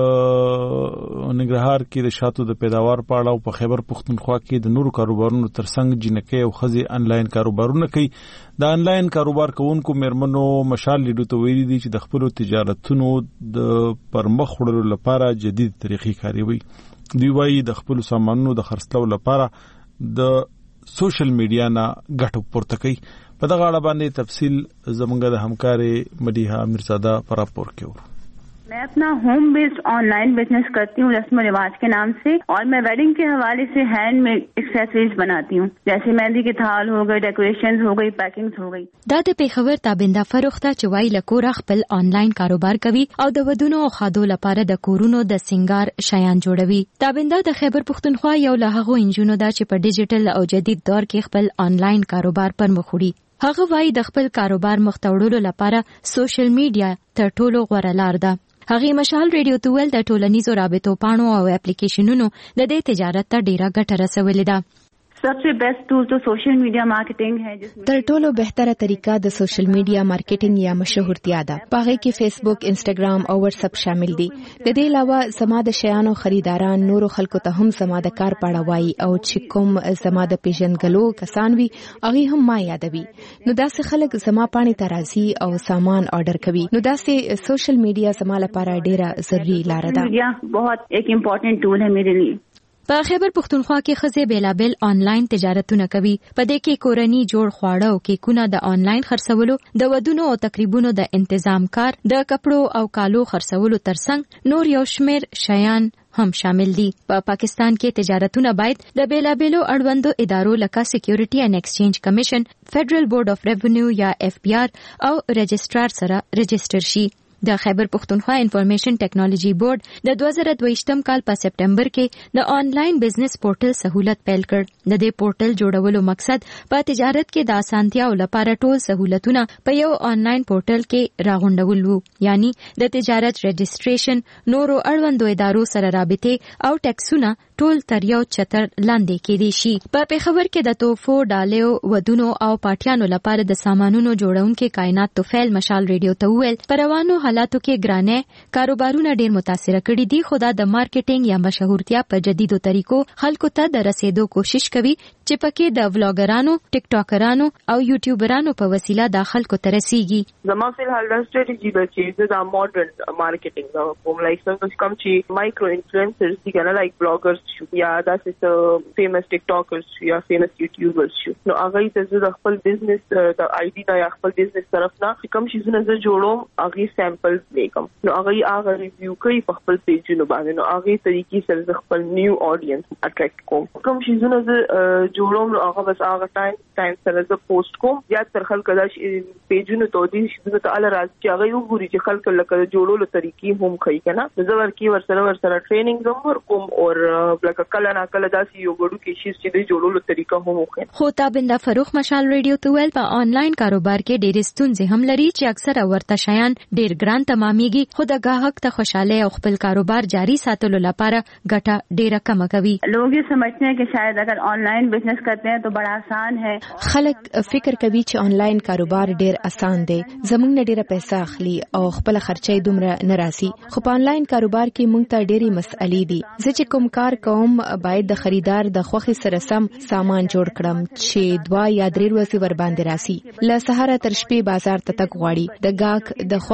ننګرهار کې د شاتو د پیداوار په اړه او په خیبر پښتونخوا کې د نورو کاروبارونو ترڅنګ جنکې او خزي انلاین کاروبارونه کوي. د انلاین کاروبار کوونکو میرمنو مشال لیدو ته ویلي دي چې د خپل تجارتونو د پرمخ وړلو لپاره جدید طریقې کاروي. دوی وايي د خپل سامانونو د خرڅلاو لپاره د سوشل میډیا نه ګټه پورته کوي. په دغه اړه باندې تفصیل زمونږ د همکارې مدیحه میرزاده پر راپور کې. मैं अपना होम बेस्ड ऑनलाइन बिजनेस करती हूँ रस्म रिवाज के नाम से, और मैं वेडिंग के हवाले से हैंडमेड एक्सेसरीज बनाती हूँ, जैसे मेहंदी के थाल हो गए, डेकोरेशंस हो गई, पैकिंग्स हो गई. دا د پیښور تابنده فروخته چې وای لکور خپل آنلاین کاروبار کوي او د ودونو او خادو لپاره د کورونو د سنگار شیان جوړوي. تابنده د خیبر پښتونخوا یو له هغو انجونو ده چې په ډیجیټل او جدید دور کې خپل آنلاین کاروبار پر مخ وړي. هغه وای د خپل کاروبار مخ ته وړلو لپاره سوشل میډیا تر ټولو غوره لار ده. هغه مشال ریډیو ته ول د ټولنیزو رابطو پاڼو او اپلیکیشنونو د دې تجارت ته ډیره ګټه رسولې ده. सबसे बेस्ट टूल तो सोशल मीडिया मार्केटिंग है, जिसमें تر ټولو بهتره طریقه د سوشل میډیا مارکیټینګ یا مشهورتیا ده. پاغه کې فیسبوک، انسټاګرام او واتس اپ شامل دي. د دې علاوه زما د شیانو خریداران نورو خلکو ته هم زما د کار پاړه وایي او چې کوم زما د پیژنګلو کسان وي هغه هم ما یادوي. نو داسې خلک زما پاڼې ته راځي او سامان آرډر کوي. نو داسې سوشل میډیا زما لپاره ډیره ضروري لار ده. میډیا بہت ایک امپورټنٹ ټول ہے میرے لیے. په خیبر پښتونخوا کې خزه بیلابل آنلاین تجارتونه کوي. په دې کې کورنی جوړ خواړه او کیکونه د آنلاین خرڅولو، د ودونو او تقریبونو د تنظیم کار، د کپړو او کالو خرڅولو ترڅنګ نور یو شمیر شیان هم شامل دي. په پاکستان کې تجارتونه باید د بیلابلو اړوندو ادارو لکه سکیورټي اینڈ ایکسچینج کمیشن، فیډرل بورډ اف ریونیو یا FBR او رجسټرار سره رجسټر شي. د خیبر پښتونخوا انفارمیشن ټیکنالوژي بورډ د 2022م کال په سپټمبر کې د آنلاین بزنس پورټل سہولت پیل کړ. د دې پورټل جوړولو مقصد په تجارت کې د اسانتیاو لپاره ټول سہولتونه په یو آنلاین پورټل کې راغونډول وو، یعنی د تجارت رجسټریشن، نورو اړوندو ادارو سره رابطه او ټیکسونه ټول تر یو چتر لاندې کېدی شي. په پیښور کې د توفو، ډالیو، ودونو او پاټیانو لپاره د سامانونو جوړونکو کائنات توفیل مشال ریډیو ته ویل په روانو حالاتو کې ګرانه کاروبارونه ډیر متاثر کړي دي، خو دا د مارکیټینګ یا مشهورتیا په جديدو طریقو خلکو ته د رسیدو کوشش کوي چې پکې د ولاګرانو، ټیک ټاکرانو او یوټیوبرانو په وسیله د خلکو ته رسیږي. زما په حال د ستراتیژي د چې د ماډرن مارکیټینګ دا کوم لایک څنګه کوم چې مایکرو انفلوئنسرز دي کنه لایک بلاګرز یا داسې فیمس ټیک ټاکرز یا فیمس یوټیوبرز شو. نو هغه ته د خپل بزنس د آی ډی نه یا خپل بزنس طرف نه کوم شي زونه زه جوړوم هغه سیمپلز لیکم. نو هغه ریویو کوي په خپل پیجونو باندې. نو هغه طریقې سره خپل نیو اډینس اټریکټ کوم. کوم شي زونه زه جوړوم نو هغه بس هغه ټایم سره زه پوسټ کوم یا تر خلک دا پیجونو ته دي چې زه ال راځي چې هغه وګوري چې خلک لکه جوړولو طریقې هم کوي کنه. زه ورکی ورسره ټریننګ هم ورکوم او لکه کله نه کله داسې یو ګډو کې شي چې د جوړولو طریقه هم وخت. خو تابنده فروخ مشال ریډیو ته ویل په آنلاین کاروبار کې ډېر ستونزې هم لري چې اکثره ورته شیان ډېر ګران تمامېږي، خو د گاهک ته خوشاله او خپل کاروبار جاری ساتلو لپاره ګټه ډېره کم کوي. لوگ یہ سمجھتے ہیں کہ شاید اگر آنلاइन بزنس کرتے ہیں تو بڑا آسان ہے. خلک فکر کوي چې آنلاین کاروبار ډېر آسان دی، زموږ نه ډېره پیسې اخلي او خپل خرچې دومره نه راسي. خو په آنلاین کاروبار کې موږ ته ډېری مسئلې دي. زه چې کوم کار کوم باید د خریدار د خوخي سره سم سامان جوړ کړم چې 2 یا 3 ورځې ور باندې راسي. له سهار تر شپې بازار ته تګ غواړي، د گاهک د خوخي سامان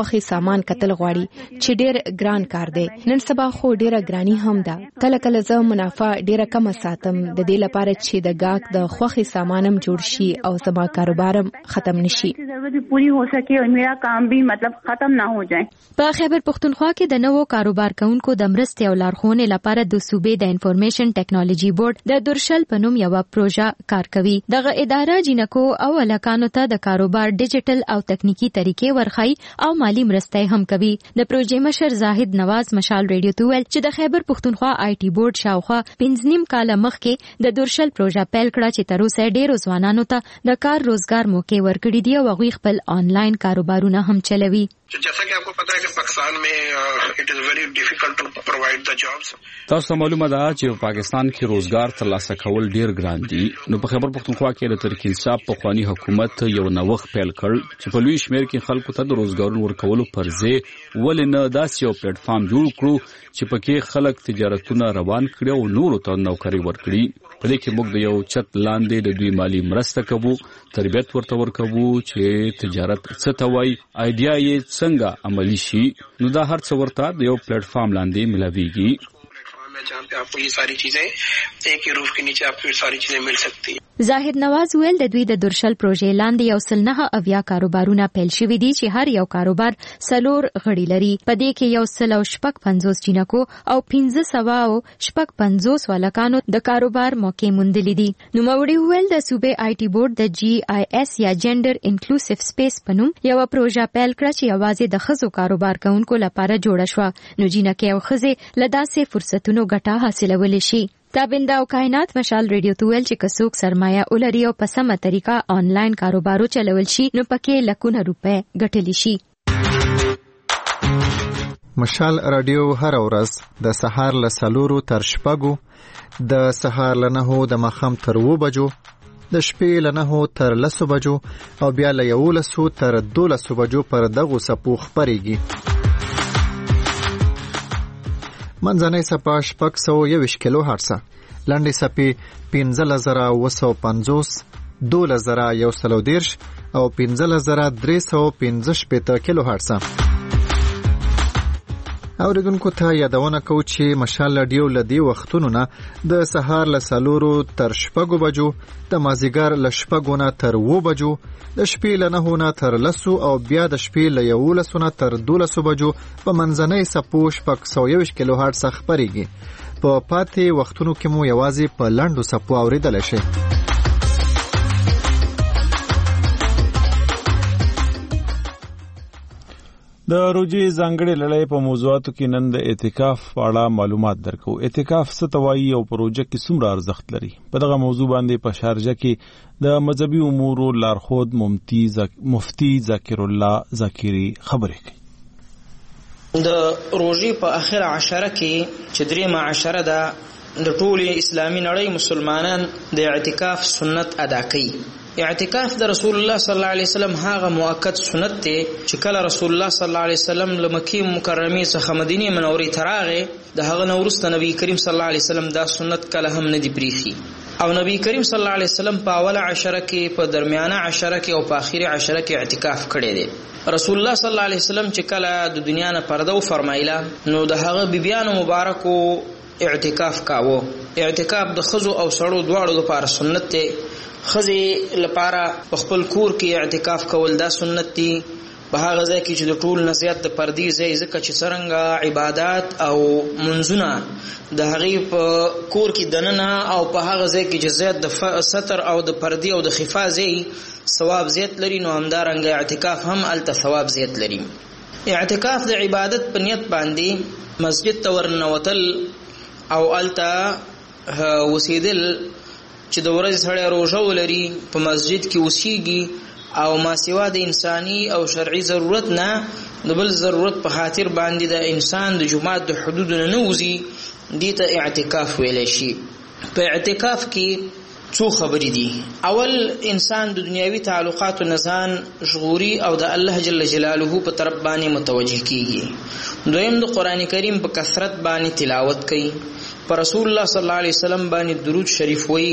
سامان کتل غواړي چې ډېر ګران کار دی. نن سبا خو ډېره ګرانی هم ده. کله کله زه منافع ډېره کم ساتم د دې لپاره چې د گاهک د خوښي سامانم جوړ شي او زما کاروبارم ختم نشي. ضرورت پوری हो सके और मेरा काम भी मतलब ختم ना हो जाए. په خیبر پختونخوا کې د نوو کاروبار کوونکو د مرستې او لارښوونې لپاره د صوبې د انفارمیشن ټیکنالوژي بورډ د درشل په نوم یو پروژه کار کوي. دغه اداره جنکو او الکانو ته د کاروبار ډیجیټل او تکنیکی طریقې ورخی او مالی مرستې هم کوي. د پروژې مشر زاهد نواز مشال ریډیو ته ویل چې د خیبر پختونخوا آی ټي بورډ شاوخوا 15 کال مخکې د درشل پروژه پیل کړه چې تر اوسه ډیرو ځوانانو ته د کار روزګار موقع ورکړي دي او هغوی خپل آنلاین کاروبارونه هم چلوي. जैसा कि आपको पता है कि पाकिस्तान में it is very difficult to provide the jobs. تاسو معلومه ده چې پاکستان کې روزګار ترلاسه کول ډیر ګران دي. نو په خیبر پختونخوا کې د تحریک انصاف پخوانی حکومت یو نوښت پیل کړ چې په لوی شمیر کې خلکو ته د روزګارونو ورکولو پر ځای ولې نه داسې یو پلیټ فارم جوړ کړو چې پکې خلک تجارتونه روان کړي او نورو ته نوکری ورکړي. په دې کې موږ د یو چت لاندې د دوی مالی مرسته کوو، تربیت ورته ورکوو چې تجارت څه ته وایي، آیډیا یې څنګه عملی شي. نو دا هر څه ورته د یو پلیټ فارم لاندې ملاویږي जहाँ पे आपको ये सारी चीजें एक ही रूफ के नीचे आपको ये सारी चीजें मिल सकती हैं. زاهد نواز ویل د دوی د درشل پروژې لاندې یو سل 9 کاروبارونه پیل شوي دي چې هر یو کاروبار 4 غړي لري. په دې کې یو سل 50 جنکو او 1550 ولکانو د کاروبار موقع موندلې دي. نو موري ویل د صوبې آی ټي بورډ د GIS یا جندر انکلوسیو سپیس په نوم یو پروژه پیل کړه چې یوازې د خزو کاروبار کوونکو لپاره جوړه شوه. نو جنکه او خزه لداسې فرصتونو ګټه حاصلولی شي. تابنده او کائنات مشال ریډیو ته ویل چې کڅوک سرمایه ولري او په سمه طریقه آنلاین کاروبارو چلول شي نو پکې لکونه روپے ګټلی شي. مشال رادیو هر ورځ د سهار له 4 تر 6 د سهار له 9 د ماښام تر 2 بجو د شپې له 9 تر 10 بجو او بیا له 11 تر 12 بجو پر دغه سپو خبريږي. منځنۍ سپا 621 کیلو هرتز، لنډې سپې 15950، 12110 او 15315 کیلو هرتز. اوریدونکو ته یادونه کوو چې مشال رادیو لدی وختونو نه د سهار له 4 تر 6 بجو، د مازیګر له 6 نه تر 2 بجو، د شپې له 9 نه تر 10 او بیا د شپې له 11 نه تر 12 بجو په منځنۍ سپو 621 کیلو هرتز خبريږي. په پاتې وختونو کې مو یوازې په لنډو سپو اوریدل شي. د روزي ځانګړي لړۍ په موضوعاتو کې نن د اعتکاف په اړه معلومات درکو. اعتکاف څه ته وایي او پروژه کې څومره ارزښت لري؟ په دغه موضوع باندې په شارجه کې د مذهبي امورو لارښود مفتی ذاکر الله ذاکری خبرې کوي. د روزي په اخر عشره کې چې درېمه عشره ده د ټولې اسلامي نړۍ مسلمانان د اعتکاف سنت ادا کوي. اعتکاف د رسول الله صلی الله علیه وسلم هغه مؤکد سنت دی چې کله رسول الله صلی الله علیه وسلم له مکه مکرمه څخه مدینه منورې ته راغی د هغه نورسته نبی کریم صلی الله علیه وسلم دا سنت کله هم نه دی پریخي او نبی کریم صلی الله علیه وسلم په اوله عشره کې په درمیانه عشره کې او په اخیری عشره کې اعتکاف کړی دی. رسول الله صلی الله علیه وسلم چې کله د دنیا نه پرده فرمایله نو د هغه بیبیانو مبارکو اعتکاف کاوه. اعتکاف د خزو او سړو دواړو لپاره سنت دی. خزی لپاره په خپل کور کې اعتکاف کول دا سنت دی په هغه ځای کې چې د ټول نزیات د پردي ځای ځکه چې څرنګه عبادت او منځونه د هغې په کور کې دننه او په هغه ځای کې چې زیات د ستر او د پردي او د خفا ځای ثواب زیات لري نو همدارنګه اعتکاف هم الته ثواب زیات لري. اعتکاف د عبادت په نیت باندې مسجد ته ورنوتل او الته وسیدل چې د ورځې سړی روژه ولري په مسجد کې اوسېږي او ما سوا د انساني او شرعي ضرورت نه د بل ضرورت په خاطر باندې د انسان د جماعت د حدودو نه وځي دې ته اعتکاف ویلی شي. په اعتکاف کې څو خبرې دي. اول انسان د دنیاوي تعلقاتو نه ځان ژغوري او د الله جل جلاله په طرف باندې متوجه کیږي. دویم د قرآن کریم په کثرت باندې تلاوت کوي، پر رسول الله صلی الله علیه وسلم باندې درود شریف وایي،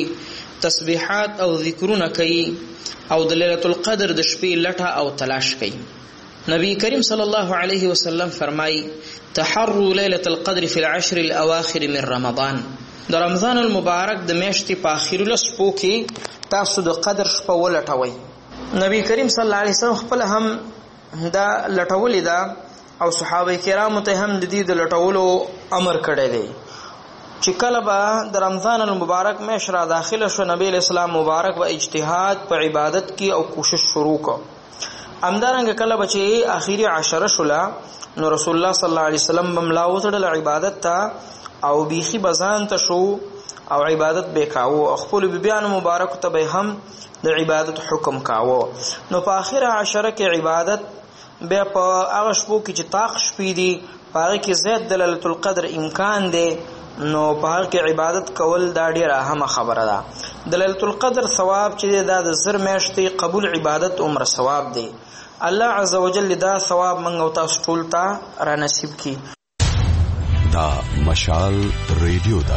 تسبیحات او ذکرونه کوي او د ليله القدر د شپې لټه او تلاش کوي. نبی کریم صلی الله علیه وسلم فرمای تحروا ليله القدر في العشر الاواخر من رمضان. د رمضان المبارک د میاشتې په اخیرو لسپو کې تاسو د قدر شپه ولټوئ. نبی کریم صلی الله علیه وسلم خپل هم دا لټولې ده او صحابه کرامو ته هم د دې د لټولو امر کړی دی چې کله به د رمضان المبارک میاشت را داخله شو نبی اسلام مبارک به اجتهاد په عبادت کې او کوشش شروع کړ. همدارنګه کله به چې اخیری عشره شوله نو رسول الله صلی الله علیه وسلم بملا وتړل عبادت ته او بیخي بزان ته شو او عبادت به کاوه. خپل بیان مبارک ته به هم د عبادت حکم کاوه. نو په اخیره عشره کې عبادت بیا په هغه شپو کې چې طاق شپې دي په هغه کې زیات د ليلة القدر امکان دی نو په هغه کې عبادت کول دا ډیره اهمه خبره ده. د ليلة القدر ثواب چې دا د زر میاشتې قبول عبادت عمر ثواب دی. الله عز وجل دا ثواب موږ او تاسو ټول ته را نصیب کړي. دا مشال ریډیو ده.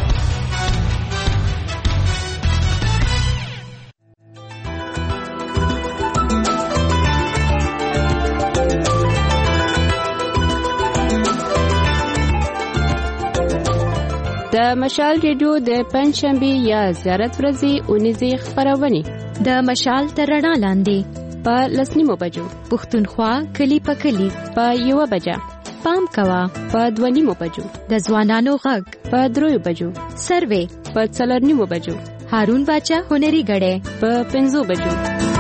د مشال ریډیو د پنځشنبه یا زیارت ورځې اونیزه خبرونه د مشال تر رڼا لاندې په لسنیمو بجو پښتونخوا کلی په کلی په 1 بجه پام کوا په 2 بجو د ځوانانو غږ په 3 بجو سروې په 4 بجو هارون باچا هنري غړې په 5 بجو